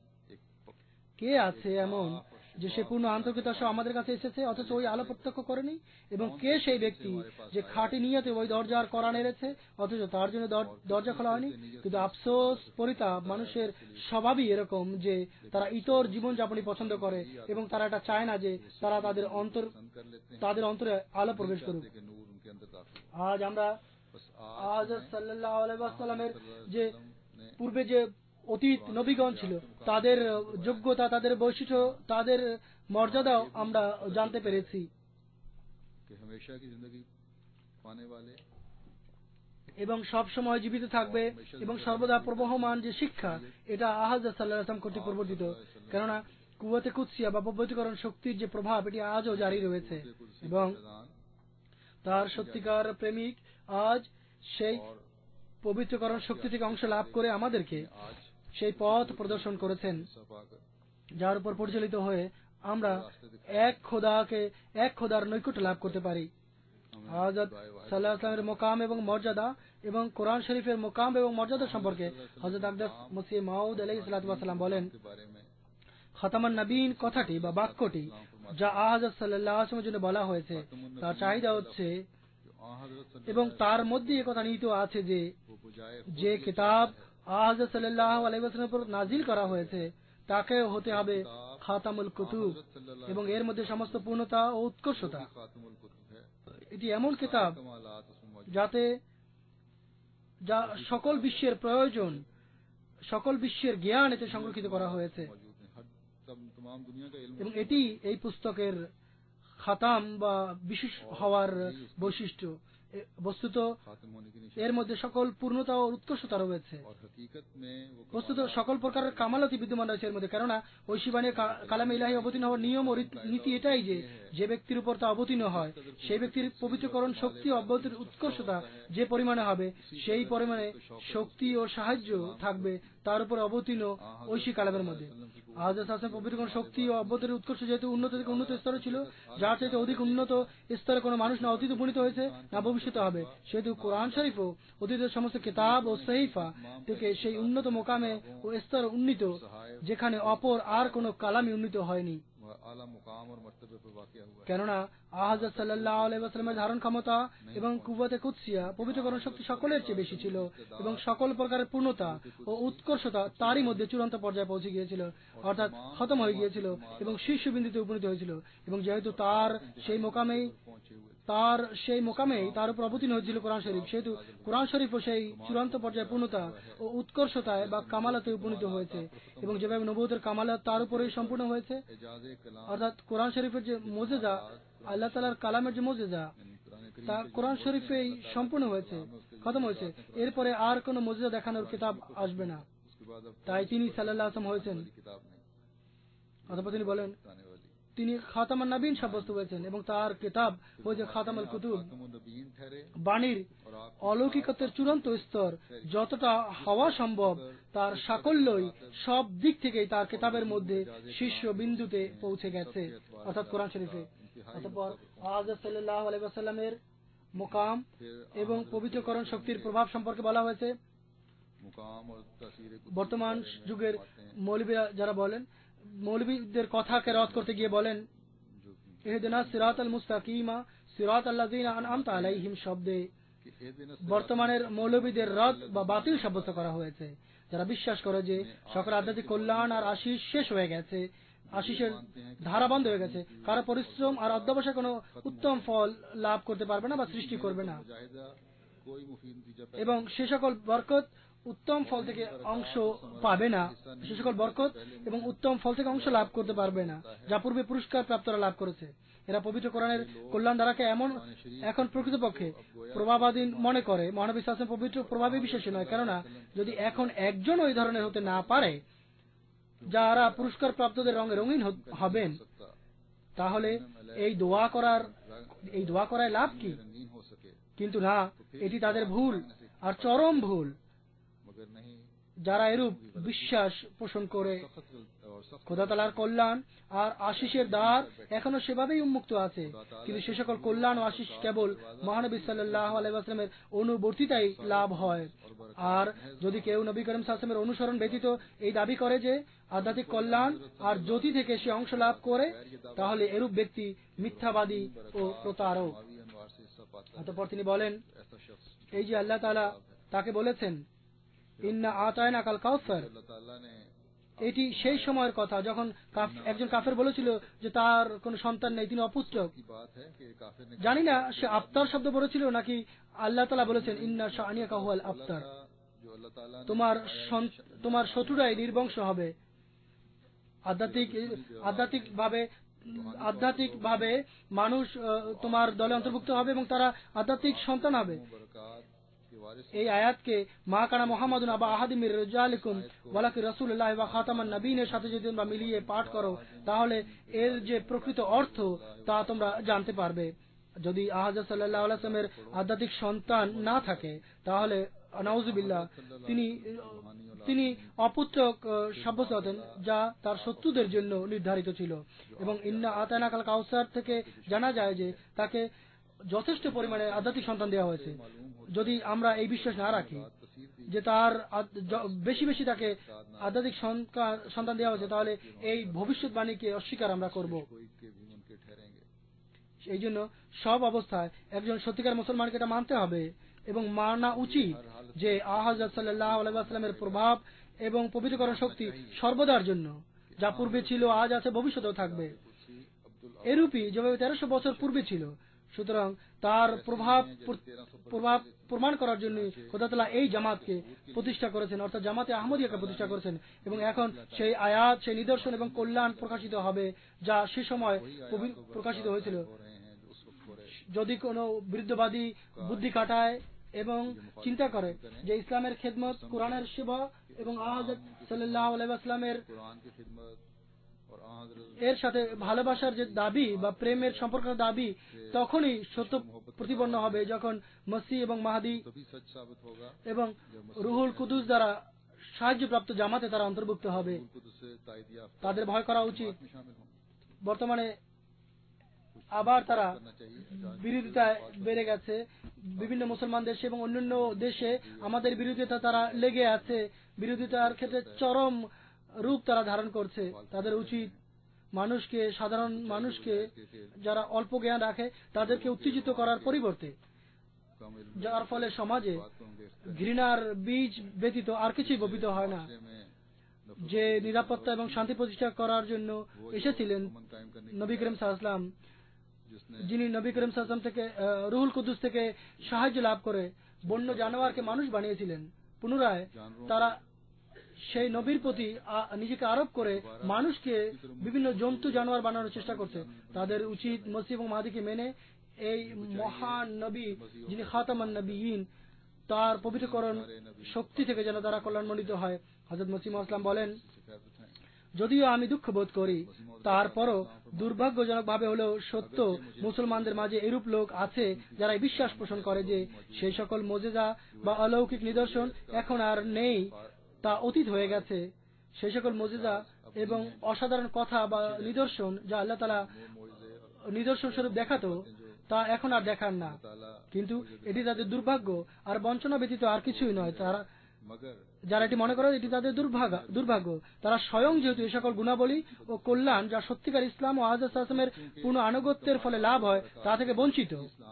কে আছে এমন যে সে পূর্ণ আন্তরিকতা সহ আমাদের কাছে এসেছে অথচ ওই আলো প্রত্যক্ষ করেনি? এবং কে সেই ব্যক্তি যে খাঁটি নিয়তে ওই দরজার কড়া নেড়েছে অথচ তার জন্য দরজা খোলা হয়নি? কিন্তু আফসোস, পরিতাপ, মানুষের স্বভাবই এরকম যে তারা ইতর জীবনযাপনই পছন্দ করে এবং তারা এটা চায় না যে তারা তাদের অন্তরে আলো প্রবেশ করুক। के नूर उनके अंदर दाखिल हो। আজ আমরা बस হযরত সাল্লাল্লাহু আলাইহি ওয়াসাল্লামের যে পূর্বে যে অতীত নবীগণ ছিল তাদের যোগ্যতা, তাদের বৈশিষ্ট্য, তাদের মর্যাদাও আমরা জানতে পেরেছি कि हमेशा की जिंदगी पाने वाले এবং সব সময় জীবিত থাকবে এবং সর্বদা প্রবহমান যে শিক্ষা, এটা হযরত সাল্লাল্লাহু আলাইহি ওয়াসাল্লাম কর্তৃক প্রবর্তিত। কেননা কুওয়াতে কুদসিয়া বা পবিত্রকরণ শক্তির যে প্রভাব এটি আজও জারি রয়েছে এবং তার সত্যিকার প্রেমিক আজ সেই পবিত্রকরণ শক্তি থেকে অংশ লাভ করে আমাদেরকে সেই পথ প্রদর্শন করেছেন যার উপর পরিচালিত হয়ে আমরা এক খোদার নৈকট্য লাভ করতে পারি। হযরত সাল্লাল্লাহু আলাইহি ওয়াসাল্লামের মকাম এবং মর্যাদা এবং কোরআন শরীফের মোকাম এবং মর্যাদা সম্পর্কে হযরত আকদাস মসিহ মাউদ আলাইহিস সালাম বলেন, के बारे में খতামান নবীন কথাটি বা বাক্যটি যা হযরত সাল্লাল্লাহু আলাইহি ওয়াসাল্লামের জন্য বলা হয়েছে তার চাহিদা হচ্ছে, এবং তার মধ্যে এই কথা নিহিত আছে যে যে কিতাব হযরত সাল্লাল্লাহু আলাইহি ওয়াসাল্লামের উপর নাজিল করা হয়েছে তাকে হতে হবে খাতামুল কুতুব, এবং এর মধ্যে সমস্ত পূর্ণতা ও উৎকর্ষতা। खातमुल कुतुब है, এটি এমন কিতাব कमालात उसमें मौजूद যাতে যা সকল বিশ্বের প্রয়োজন, সকল বিশ্বের জ্ঞান এতে সংরক্ষিত করা হয়েছে, मौजूद है। हर तमाम दुनिया का इल्म এবং এটি এই পুস্তকের খাতাম বা বিশেষ হওয়ার বৈশিষ্ট্য। বস্তুত खातम होने की এর মধ্যে সকল পূর্ণতা ও উৎকর্ষতা রয়েছে। और हकीकत में वो বস্তুত সকল প্রকারের কামালতি বিদ্যমান রয়েছে এর মধ্যে, কেননা ঐশীবাণী কালামে ইলাহি অবতীর্ণ হওয়ার নিয়ম ও নীতি এটাই যে যে ব্যক্তির উপর তা অবতীর্ণ হয় সেই ব্যক্তির পবিত্রকরণ শক্তি ও অব্যাহতির উৎকর্ষতা যে পরিমাণে হবে সেই পরিমাণে শক্তি ও সাহায্য থাকবে তার উপর অবতীর্ণ ঐশী কালামের মধ্যে। হযরত হাসান পবিত্রকরণ শক্তি ও অব্যাহতির উৎকর্ষ যেহেতু উন্নত থেকে উন্নত স্তরে ছিল, যার চাইতে অধিক উন্নত স্তরে কোনো মানুষ না অতীত উপনীত হয়েছে না ভবিষ্যতে হবে, সেহেতু কোরআন শরীফও অতীতের সমস্ত কিতাব ও সহিফা থেকে সেই উন্নত মোকামে ও স্তর উন্নীত যেখানে অপর আর কোনো কালামই উন্নীত হয়নি। आला मुकाम और मर्तबे पर वाक़या हुआ है। কেননা হযরত সাল্লাল্লাহু আলাইহি ওয়াসাল্লামের ধারণ ক্ষমতা এবং কুওয়াতে কুদসিয়া পবিত্রকরণ শক্তি সকলের চেয়ে বেশি ছিল, এবং সকল প্রকারের পূর্ণতা ও উৎকর্ষতা তারই মধ্যে চূড়ান্ত পর্যায়ে পৌঁছে গিয়েছিল, অর্থাৎ খতম হয়ে গিয়েছিল এবং শীর্ষবিন্দুতে উপনীত হয়েছিল। এবং যেহেতু তার সেই মোকামেই তার উপর অবতীর্ণ হয়েছিল কোরআন শরীফ, সেহেতু কোরআন শরীফও সেই চূড়ান্ত পর্যায়ে পূর্ণতা ও উৎকর্ষতায় বা কামালাতে উপনীত হয়েছে, এবং যেভাবে নবুয়তের কামালাত তার উপরেই সম্পূর্ণ হয়েছে, অর্থাৎ কোরআন শরীফের যে মুজিজা, আল্লাহ তাআলার কালামের যে মুজিজা তা কোরআন শরীফেই সম্পূর্ণ হয়েছে, খতম হয়েছে। এরপরে আর কোনো মুজিজা দেখানোর কিতাব আসবে না। তাই তিনি সাল্লাল্লাহু আলাইহি ওয়াসাল্লাম হয়েছেন। किताब नहीं অতঃপর তিনি বলেন बताने वाली তিনি খাতামান নবীন সাব্যস্ত হয়েছেন, এবং তার কিতাব হয়েছে খাতামুল কুতুব, खातमुन्नबीयीन ठहरे বাণীর অলৌকিকতার চূড়ান্ত স্তর যতটা হওয়া সম্ভব তার সাকল্যই সব দিক থেকেই তার কিতাবের মধ্যে শীর্ষ বিন্দুতে পৌঁছে গেছে, অর্থাৎ কোরআন শরীফে। অতঃপর হযরত সাল্লাল্লাহু আলাইহি ওয়াসাল্লামের মুকাম এবং পবিত্রকরণ শক্তির প্রভাব সম্পর্কে বলা হয়েছে। मुकाम और तस्वीर বর্তমান যুগের মৌলবীরা যারা বলেন, মৌলবীদের কথাকে রদ করতে গিয়ে বলেন ইহদিনা সিরাতাল মুস্তাকিমা সিরাতাল্লাযিনা আনআমতা আলাইহিম শব্দে বর্তমানের মৌলবীদের রদ বা বাতিল সাব্যস্ত করা হয়েছে, যারা বিশ্বাস করে যে সকল আধ্যাত্মিক কল্যাণ আর আশিস শেষ হয়ে গেছে, আশিসের ধারা বন্ধ হয়ে গেছে, কারো পরিশ্রম আর অধ্যবসায় কোনো উত্তম ফল লাভ করতে পারবে না বা সৃষ্টি করবে না, कोई मुफीद नतीजा এবং সে সকল বরকত উত্তম ফল থেকে অংশ পাবে না, সে সকল বরকত এবং উত্তম ফল থেকে অংশ লাভ করতে পারবে না যা পূর্বে পুরস্কার প্রাপ্তরা লাভ করেছে। এরা পবিত্র কোরআনের কল্যাণ ধারাকে এখন প্রকৃতপক্ষে প্রভাবাধীন মনে করে। মহানবী সাল্লাল্লাহু আলাইহি ওয়াসাল্লাম পবিত্র প্রভাবে বিশ্বাসী নয়, কেননা যদি এখন একজন ওই ধরনের হতে না পারে যারা পুরস্কার প্রাপ্তদের রঙে রঙিন হবেন, তাহলে এই দোয়া করায় লাভ কি? रंगीन हो सके কিন্তু না, এটি তাদের ভুল আর চরম ভুল। मगर नहीं যারা এরূপ বিশ্বাস পোষণ করে খোদা তাআলার কল্যাণ আর আশিসের দ্বার এখনো সেভাবেই উন্মুক্ত আছে, কিন্তু সে সকল কল্যাণ ও আশিস কেবল মহানবী সাল্লাল্লাহু আলাইহি ওয়াসাল্লামের অনুবর্তিতাই লাভ হয়। আর যদি কেউ নবী করিম সাল্লাল্লাহু আলাইহি ওয়াসাল্লামের অনুসরণ ব্যতীত এই দাবি করে যে আধ্যাত্মিক কল্যাণ আর জ্যোতি থেকে সে অংশ লাভ করে, তাহলে এরূপ ব্যক্তি মিথ্যাবাদী ও প্রতারক। मावी अनवार से हिस्सा पाता है। অতঃপর তিনি বলেন, ऐसा शख्स এই যে আল্লাহ তাআলা তাকে বলেছেন ইন্না আতায়নাকাল কাউসার, अल्लाह ताला ने এটি সেই সময়ের কথা যখন একজন কাফের বলেছিল যে তার কোনো সন্তান নেই, তিনি অপুত্রক। की बात है कि काफिर ने জানি না সে আফতার শব্দ বলেছিল নাকি আল্লাহ তাআলা বলেছেন ইন্না শানিয়াকা হুয়াল আফতার, जो अल्लाह ताला ने তোমার শত্রুরাই নির্বংশ হবে। আধ্যাত্মিকভাবে মানুষ তোমার দলে অন্তর্ভুক্ত হবে এবং তারা আধ্যাত্মিক সন্তান হবে। बरकत के वारिस এই আয়াতকে মা কানা মুহাম্মাদুন আবা আহাদিম মির রিজালিকুম ওয়ালাকি রাসূলুল্লাহ ওয়া খাতামান নবিয়্যিনের সাথে যদি তোমরা মিলিয়ে পাঠ করো, তাহলে এর যে প্রকৃত অর্থ তা তোমরা জানতে পারবে। যদি হযরত সাল্লাল্লাহু আলাইহি ওয়াসাল্লামের আধ্যাত্মিক সন্তান না থাকে, তাহলে নাউযুবিল্লাহ তিনি অপুত্রক সাব্যস্ত হতেন, যা তার শত্রুদের জন্য নির্ধারিত ছিল। এবং ইন্না আতায়নাকাল কাউসার থেকে জানা যায় যে তাকে যথেষ্ট পরিমাণে আধ্যাত্মিক সন্তান দেওয়া হয়েছে। যদি আমরা এই বিশ্বাস না রাখি যে তার বেশি বেশি তাকে আধ্যাত্মিক সন্তান দেওয়া হয়েছে, তাহলে এই ভবিষ্যৎবাণীকে অস্বীকার আমরা করব। এই জন্য সব অবস্থায় একজন সত্যিকার মুসলমানকে এটা মানতে হবে এবং মানা উচিত যে হযরত সাল্লাল্লাহু আলাইহি ওয়াসাল্লামের প্রভাব এবং পবিত্রকরণ শক্তি সর্বদার জন্য, যা পূর্বে ছিল, আজ আছে, ভবিষ্যতেও থাকবে। এরূপই যেভাবে 1300 বছর পূর্বে ছিল। সুতরাং তার প্রভাব প্রমাণ করার জন্য খোদা তাআলা এই জামাতকে প্রতিষ্ঠা করেছেন, অর্থাৎ জামাতে আহমদিয়াকে প্রতিষ্ঠা করেছেন। এবং এখন সেই আয়াত, সেই নিদর্শন এবং কল্যাণ প্রকাশিত হবে যা সে সময় প্রকাশিত হয়েছিল। যদি কোনো বিরুদ্ধবাদী বুদ্ধি কাটায় এবং চিন্তা করে যে ইসলামের খেদমত, কোরআনের সেবা এবং হযরত সাল্লাল্লাহু আলাইহি ওয়াসাল্লামের এর সাথে ভালোবাসার যে দাবি বা প্রেমের সম্পর্কের দাবি, তখনই সত্য প্রতিপন্ন হবে যখন মসিহ এবং মাহদী এবং রুহুল কুদুস দ্বারা সাহায্যপ্রাপ্ত জামাতে তারা অন্তর্ভুক্ত হবে। তাদের ভয় করা উচিত। বর্তমানে আবার তারা বিরোধিতায় বেড়ে গেছে। বিভিন্ন মুসলমান দেশে এবং অন্যান্য দেশে আমাদের বিরোধিতা তারা লেগে আছে। বিরোধিতার ক্ষেত্রে চরম রূপ তারা ধারণ করছে। তাদের উচিত মানুষকে, সাধারণ মানুষকে যারা অল্প জ্ঞান রাখে তাদেরকে উত্তেজিত করার পরিবর্তে, যার ফলে সমাজে ঘৃণার বীজ ব্যতীত আর কিছুই বপিত হয় না। যে নিরাপত্তা এবং শান্তি প্রতিষ্ঠা করার জন্য এসেছিলেন নবী করিম সাল্লাল্লাহু আলাইহি ওয়াসাল্লাম, যিনি নবী করিম সাল্লাল্লাহু আলাইহি ওয়াসাল্লাম থেকে রুহুল কুদুস থেকে সাহায্য লাভ করে বন্য জানোয়ারকে মানুষ বানিয়েছিলেন। পুনরায় তারা সেই নবীর প্রতি নিজেকে আরোপ করে মানুষকে বিভিন্ন জন্তু জানোয়ার বানানোর চেষ্টা করছে। তাদের উচিত মসিহ এবং মাহদীকে মেনে এই মহান নবী, যিনি খাতামান নবিয়্যিন, তার পবিত্রকরণ শক্তি থেকে যেন তারা কল্যাণমণ্ডিত হয়। হযরত মসিহ মাউদ ইসলাম বলেন, যদিও আমি দুঃখ বোধ করি, তারপরও দুর্ভাগ্যজনক ভাবে হলেও সত্য, মুসলমানদের মাঝে এরূপ লোক আছে যারা বিশ্বাস পোষণ করে যে সেই সকল মুজিজা বা অলৌকিক নিদর্শন এখন আর নেই, তা অতীত হয়ে গেছে। সেই সকল মুজিজা এবং অসাধারণ কথা বা নিদর্শন যা আল্লাহ তাআলা নিদর্শন স্বরূপ দেখাতো, তা এখন আর দেখান না। কিন্তু এটি তাদের দুর্ভাগ্য আর বঞ্চনা ব্যতীত আর কিছুই নয়। তারা যারা এটি মনে করে এটি তাদের দুর্ভাগ্য, তারা স্বয়ং যেহেতু এই সকল গুণাবলী ও কল্যাণ যা সত্যিকার ইসলাম ও হযরত সাল্লাল্লাহু আলাইহি ওয়াসাল্লামের পূর্ণ আনুগত্যের ফলে লাভ হয় তা থেকে বঞ্চিত,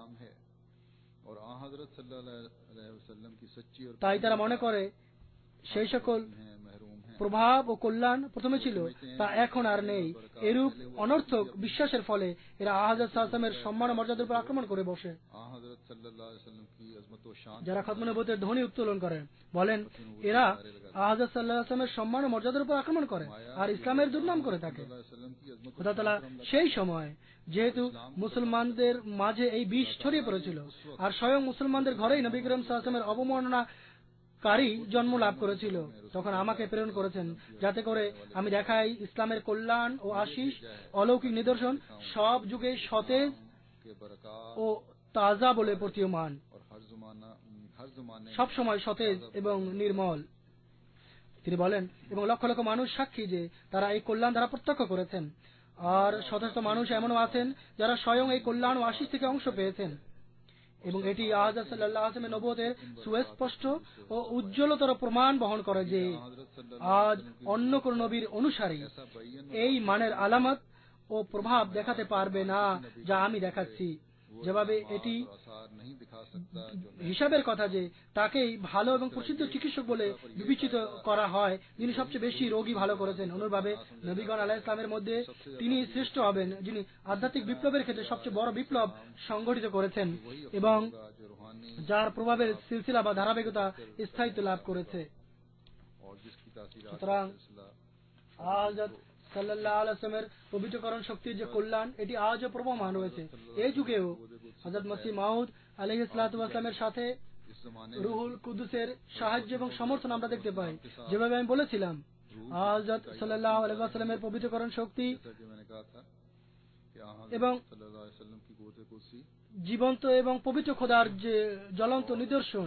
তাই তারা মনে করে সেই সকল প্রভাব ও কল্যাণ প্রথমে ছিল তা এখন আর নেই। এরূপ অনর্থক বিশ্বাসের ফলে এরা হযরত সাল্লাল্লাহু আলাইহি ওয়াসাল্লামের সম্মান ও মর্যাদার উপর আক্রমণ করে বসে। যারা খতম নবুয়তের ধ্বনি উত্তোলন করেন বলেন এরা হযরত সাল্লাল্লাহু আলাইহি ওয়াসাল্লামের সম্মান ও মর্যাদার উপর আক্রমণ করে আর ইসলামের দুর্নাম করে থাকে। খোদা তাআলা সেই সময় যেহেতু মুসলমানদের মাঝে এই বিষ ছড়িয়ে পড়েছিল আর স্বয়ং মুসলমানদের ঘরেই নবী করিম সাল্লাল্লাহু আলাইহি ওয়াসাল্লামের অবমাননা কারী জন্ম লাভ করেছিল, তখন আমাকে প্রেরণ করেছেন যাতে করে আমি দেখাই ইসলামের কল্যাণ ও আশিস, অলৌকিক নিদর্শন সব যুগে সতেজ ও তাজা বলে প্রতীয়মান, সব সময় সতেজ এবং নির্মল। তিনি বলেন এবং লক্ষ লক্ষ মানুষ সাক্ষী যে তারা এই কল্যাণ দ্বারা প্রত্যক্ষ করেছেন। আর শত শত মানুষ এমনও আছেন যারা স্বয়ং এই কল্যাণ ও আশিস থেকে অংশ পেয়েছেন। এবং এটি হযরত সাল্লাল্লাহু আলাইহি ওয়াসাল্লামের নবুয়তের সুস্পষ্ট ও উজ্জ্বলতর প্রমাণ বহন করে যে আজ অন্য কোন নবীর অনুসারী এই মানের আলামত ও প্রভাব দেখাতে পারবে না যা আমি দেখাচ্ছি। যেভাবে এটি হিসাবের কথা যে তাকেই ভালো এবং প্রসিদ্ধ চিকিৎসক বলে বিবেচিত করা হয় যিনি সবচেয়ে বেশি রোগী ভালো করেছেন, অনুরূপভাবে নবীগণ আলাইহিস সালামের মধ্যে তিনি শ্রেষ্ঠ হবেন যিনি আধ্যাত্মিক বিপ্লবের ক্ষেত্রে সবচেয়ে বড় বিপ্লব সংগঠিত করেছেন এবং যার প্রভাবের সিলসিলা বা ধারাবাহিকতা স্থায়িত্ব লাভ করেছে। সুতরাং হযরত সাল্লাল্লাহু আলাইহি ওয়াসাল্লামের পবিত্রকরণ শক্তির যে কল্যাণ এটি আজও প্রবহমান রয়েছে। এই যুগেও হযরত মসিহ মাউদ আলাইহিস সালাতু ওয়াস সালামের সাথে রুহুল কুদুসের সাহায্য এবং সমর্থন আমরা দেখতে পাই। যেভাবে আমি বলেছিলাম হযরত সাল্লাল্লাহু আলাইহি ওয়াসাল্লামের পবিত্রকরণ শক্তি এবং জীবন্ত এবং পবিত্র খোদার যে জ্বলন্ত নিদর্শন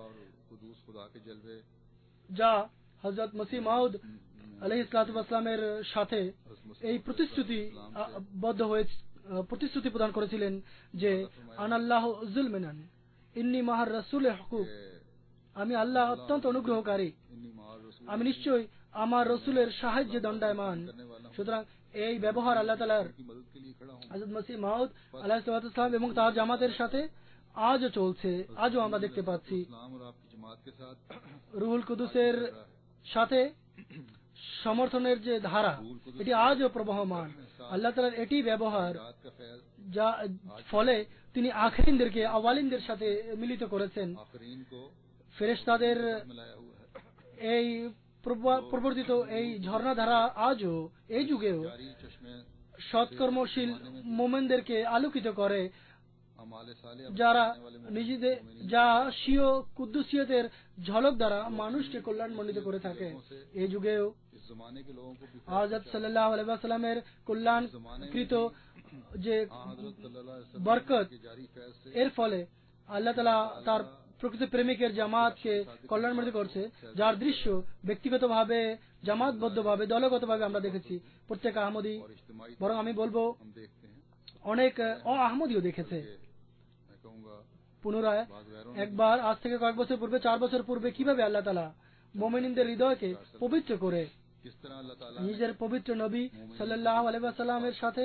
যা হযরত মসিহ মাউদ আলাইহিস সালাতু ওয়াস সালামের সাথে এই প্রতিশ্রুতি বদ্ধ প্রতিশ্রুতি প্রদান করেছিলেন যে আনাল্লাহ যুলমিনান ইন্নী মাহার রাসূল হকুক, আমি আল্লাহ অত্যন্ত অনুগ্রহকারী, আমি নিশ্চয়ই আমার রসুলের সাহায্যে দণ্ডায়মান। সুতরাং এই ব্যবহার আল্লাহ তাআলার হযরত মসিহ মাউদ আলাইহিস সালাম এবং তার জামাতের সাথে আজও চলছে, আজও আমরা দেখতে পাচ্ছি। রুহুল কুদুসের সাথে সমর্থনের যে ধারা, এটি আজও প্রবহমান। আল্লাহ তাআলার এটি ব্যবহার, যা ফলে তিনি আখরিনদেরকে আওয়ালিনদের সাথে মিলিত করেছেন। ফেরেশতাদের এই প্রবর্তিত এই ঝর্ণাধারা আজও এই যুগেও সৎকর্মশীল মোমেনদেরকে আলোকিত করে, যারা নিজেদের যা স্বীয় কুদ্দুসিয়তের ঝলক দ্বারা মানুষকে কল্যাণমণ্ডিত করে থাকে। এই যুগেও হযরত সাল্লাল্লাহু আলাইহি ওয়াসাল্লামের কল্যাণকৃত যে বরকত, এর ফলে আল্লাহ তাআলা তার প্রকৃত প্রেমিকের জামাতকে কল্যাণমণ্ডিত করছে, যার দৃশ্য ব্যক্তিগতভাবে, জামাতবদ্ধভাবে, দলগতভাবে আমরা দেখেছি। প্রত্যেক আহমদী, বরং আমি বলবো অনেক আহমদীও দেখেছে। পুনরায় একবার আজ থেকে কয়েক বছর পূর্বে, 4 বছর পূর্বে, কিভাবে আল্লাহ তাআলা মুমিনদের হৃদয়কে পবিত্র করে নিজের পবিত্র নবী সাল্লাল্লাহু আলাইহি ওয়াসাল্লামের সাথে,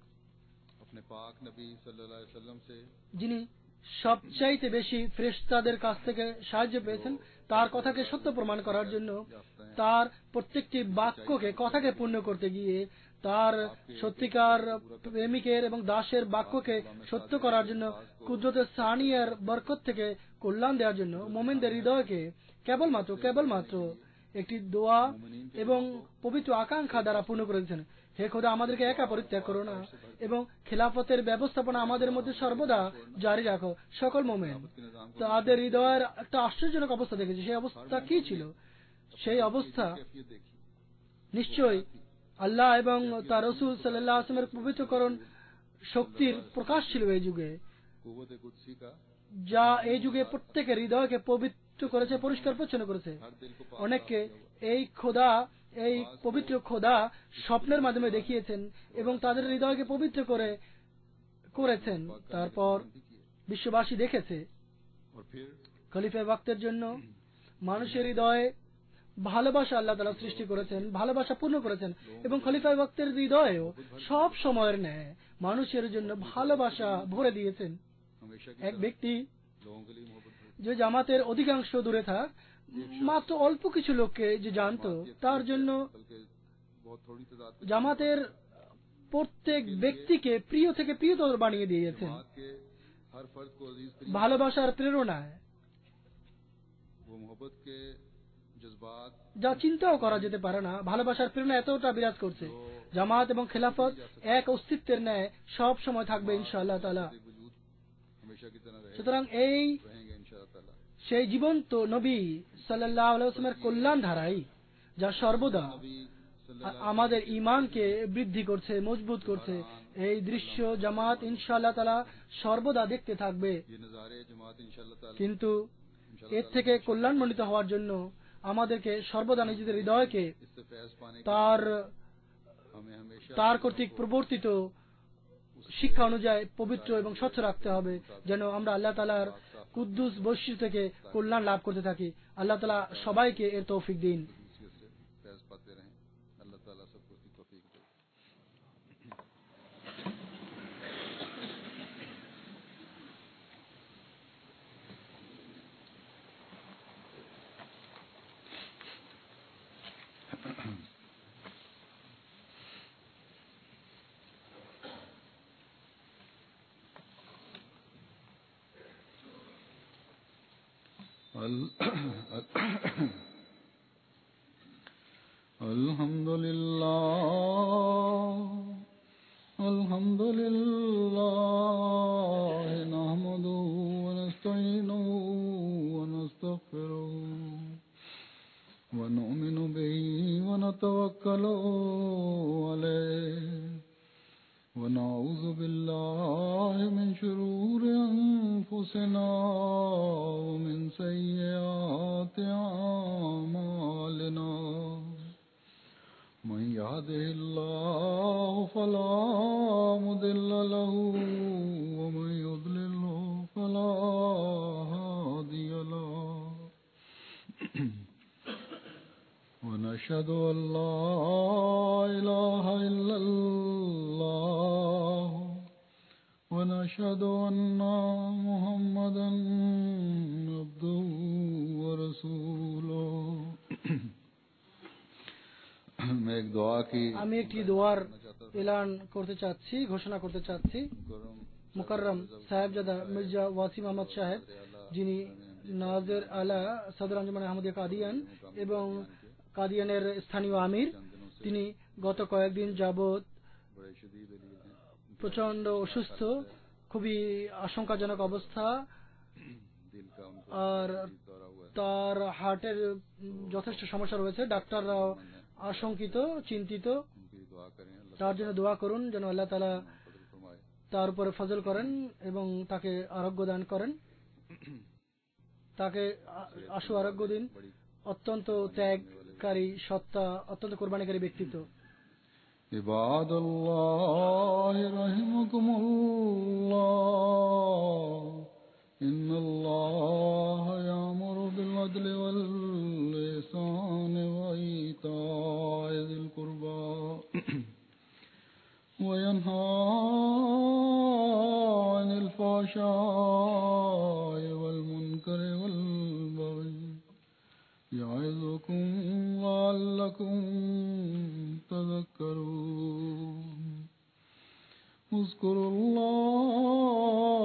যিনি সবচাইতে বেশি ফেরেশতাদের কাছ থেকে সাহায্য পেয়েছেন, তার কথাকে সত্য প্রমাণ করার জন্য, তার প্রত্যেকটি বাক্যকে, কথাকে পূর্ণ করতে গিয়ে, তার সত্যিকার প্রেমিকের এবং দাসের বাক্যকে সত্য করার জন্য, কুদরতে সানিয়ার বরকত থেকে কল্যাণ দেওয়ার জন্য মুমিনদের হৃদয়কে কেবলমাত্র একটি দোয়া এবং পবিত্র আকাঙ্ক্ষা দ্বারা পূর্ণ করে দিয়েছেন। হে খোদা, আমাদেরকে একা পরিত্যাগ করো না এবং খেলাফতের ব্যবস্থাপনা আমাদের মধ্যে সর্বদা জারি রাখো। সকল মুমিন তাদের হৃদয়ের একটা আশ্চর্যজনক অবস্থা দেখেছে। সেই অবস্থা কি ছিল? সেই অবস্থা নিশ্চয়ই আল্লাহ এবং তার রাসূল সাল্লাল্লাহু আলাইহি ওয়াসাল্লামের পবিত্রকরণ শক্তির প্রকাশ ছিল এই যুগে, যা এই যুগে প্রত্যেকের হৃদয়কে পবিত্র করেছে, পরিষ্কার পরিচ্ছন্ন করেছে। অনেককে এই পবিত্র খোদা স্বপ্নের মাধ্যমে দেখিয়েছেন এবং তাদের হৃদয়কে পবিত্র করেছেন। তারপর বিশ্ববাসী দেখেছে খলিফা ওয়াক্তের জন্য মানুষের হৃদয়ে ভালোবাসা আল্লাহ তাআলা সৃষ্টি করেছেন, ভালোবাসা পূর্ণ করেছেন, এবং খলিফা ওয়াক্তের হৃদয়েও সব সময়ের ন্যায় মানুষের জন্য ভালোবাসা ভরে দিয়েছেন। এক ব্যক্তি যে জামাতের অধিকাংশ দূরে থাক, মাত্র অল্প কিছু লোককে যে জানতো, তার জন্য জামাতের প্রত্যেক ব্যক্তিকে প্রিয় থেকে প্রিয়তর বানিয়ে দিয়েছেন ভালোবাসার প্রেরণায়, যা চিন্তাও করা যেতে পারে না। ভালোবাসার প্রেরণা এতটা বিরাজ করছে। জামাত এবং খেলাফত এক অস্তিত্বের ন্যায় সব সময় থাকবে ইনশাআল্লাহ তাআলা। সুতরাং এই সেই জীবন্ত নবী সাল্লাল্লাহু আলাইহি ওয়াসাল্লামের কল্যাণ ধারাই, যা সর্বদা আমাদের ঈমানকে বৃদ্ধি করছে, মজবুত করছে। এই দৃশ্য জামাত ইনশাআল্লাহ তাআলা সর্বদা দেখতে থাকবে। কিন্তু এর থেকে কল্যাণমণ্ডিত হওয়ার জন্য আমাদেরকে সর্বদা নিজেদের হৃদয়কে তার কর্তৃক প্রবর্তিত শিক্ষা অনুযায়ী পবিত্র এবং স্বচ্ছ রাখতে হবে, যেন আমরা আল্লাহ তাআলার কুদ্দুস বৈশিষ্ট্য থেকে কল্যাণ লাভ করতে থাকি। আল্লাহ তাআলা সবাইকে এর তৌফিক দিন। الحمد لله نحمده ونستعينه ونستغفره ونؤمن به ونتوكل عليه ونعوذ بالله من شرور أنفسنا ومن سيئات أعمالنا من يهده الله فلا مضل له ونشهد أن لا إله إلا الله ونشهد أن محمدا عبده ورسوله मैं एक दुआ की আমি একটি দোয়ার এলান করতে চাচ্ছি, ঘোষণা করতে চাচ্ছি। মুকাররম সাহেবজাদা মির্জা ওয়াসিম আহমদ সাহেব, যিনি নাজের আলা সদর আঞ্জুমান আহমদিয়া কাদিয়ান এবং কাদিয়ানের স্থানীয় আমির, তিনি গত কয়েকদিন যাবৎ প্রচন্ড অসুস্থ, খুবই আশঙ্কাজনক অবস্থা, আর তার হার্টের যথেষ্ট সমস্যা রয়েছে। ডাক্তাররাও আশঙ্কিত, চিন্তিত। তার জন্য দোয়া করুন যেন আল্লাহ তাআলা তার উপরে ফজল করেন এবং তাকে আরোগ্য দান করেন, তাকে আশু আরোগ্য দিন। অত্যন্ত ত্যাগকারী সত্তা, অত্যন্ত কোরবানিকারী ব্যক্তিত্ব। ইবাদাল্লাহ রাহিমাকুমুল্লাহ ইন্নাল্লাহা ইয়ামুরু বিল আদলি ওয়াল ইহসানি ওয়া ইতা'i যিল কুরবা ওয়া ইয়ানহা আনিল ফাহশা'i ওয়াল মুনকারি ওয়াল বাগই يعظكم لعلكم تذكرون اذكروا الله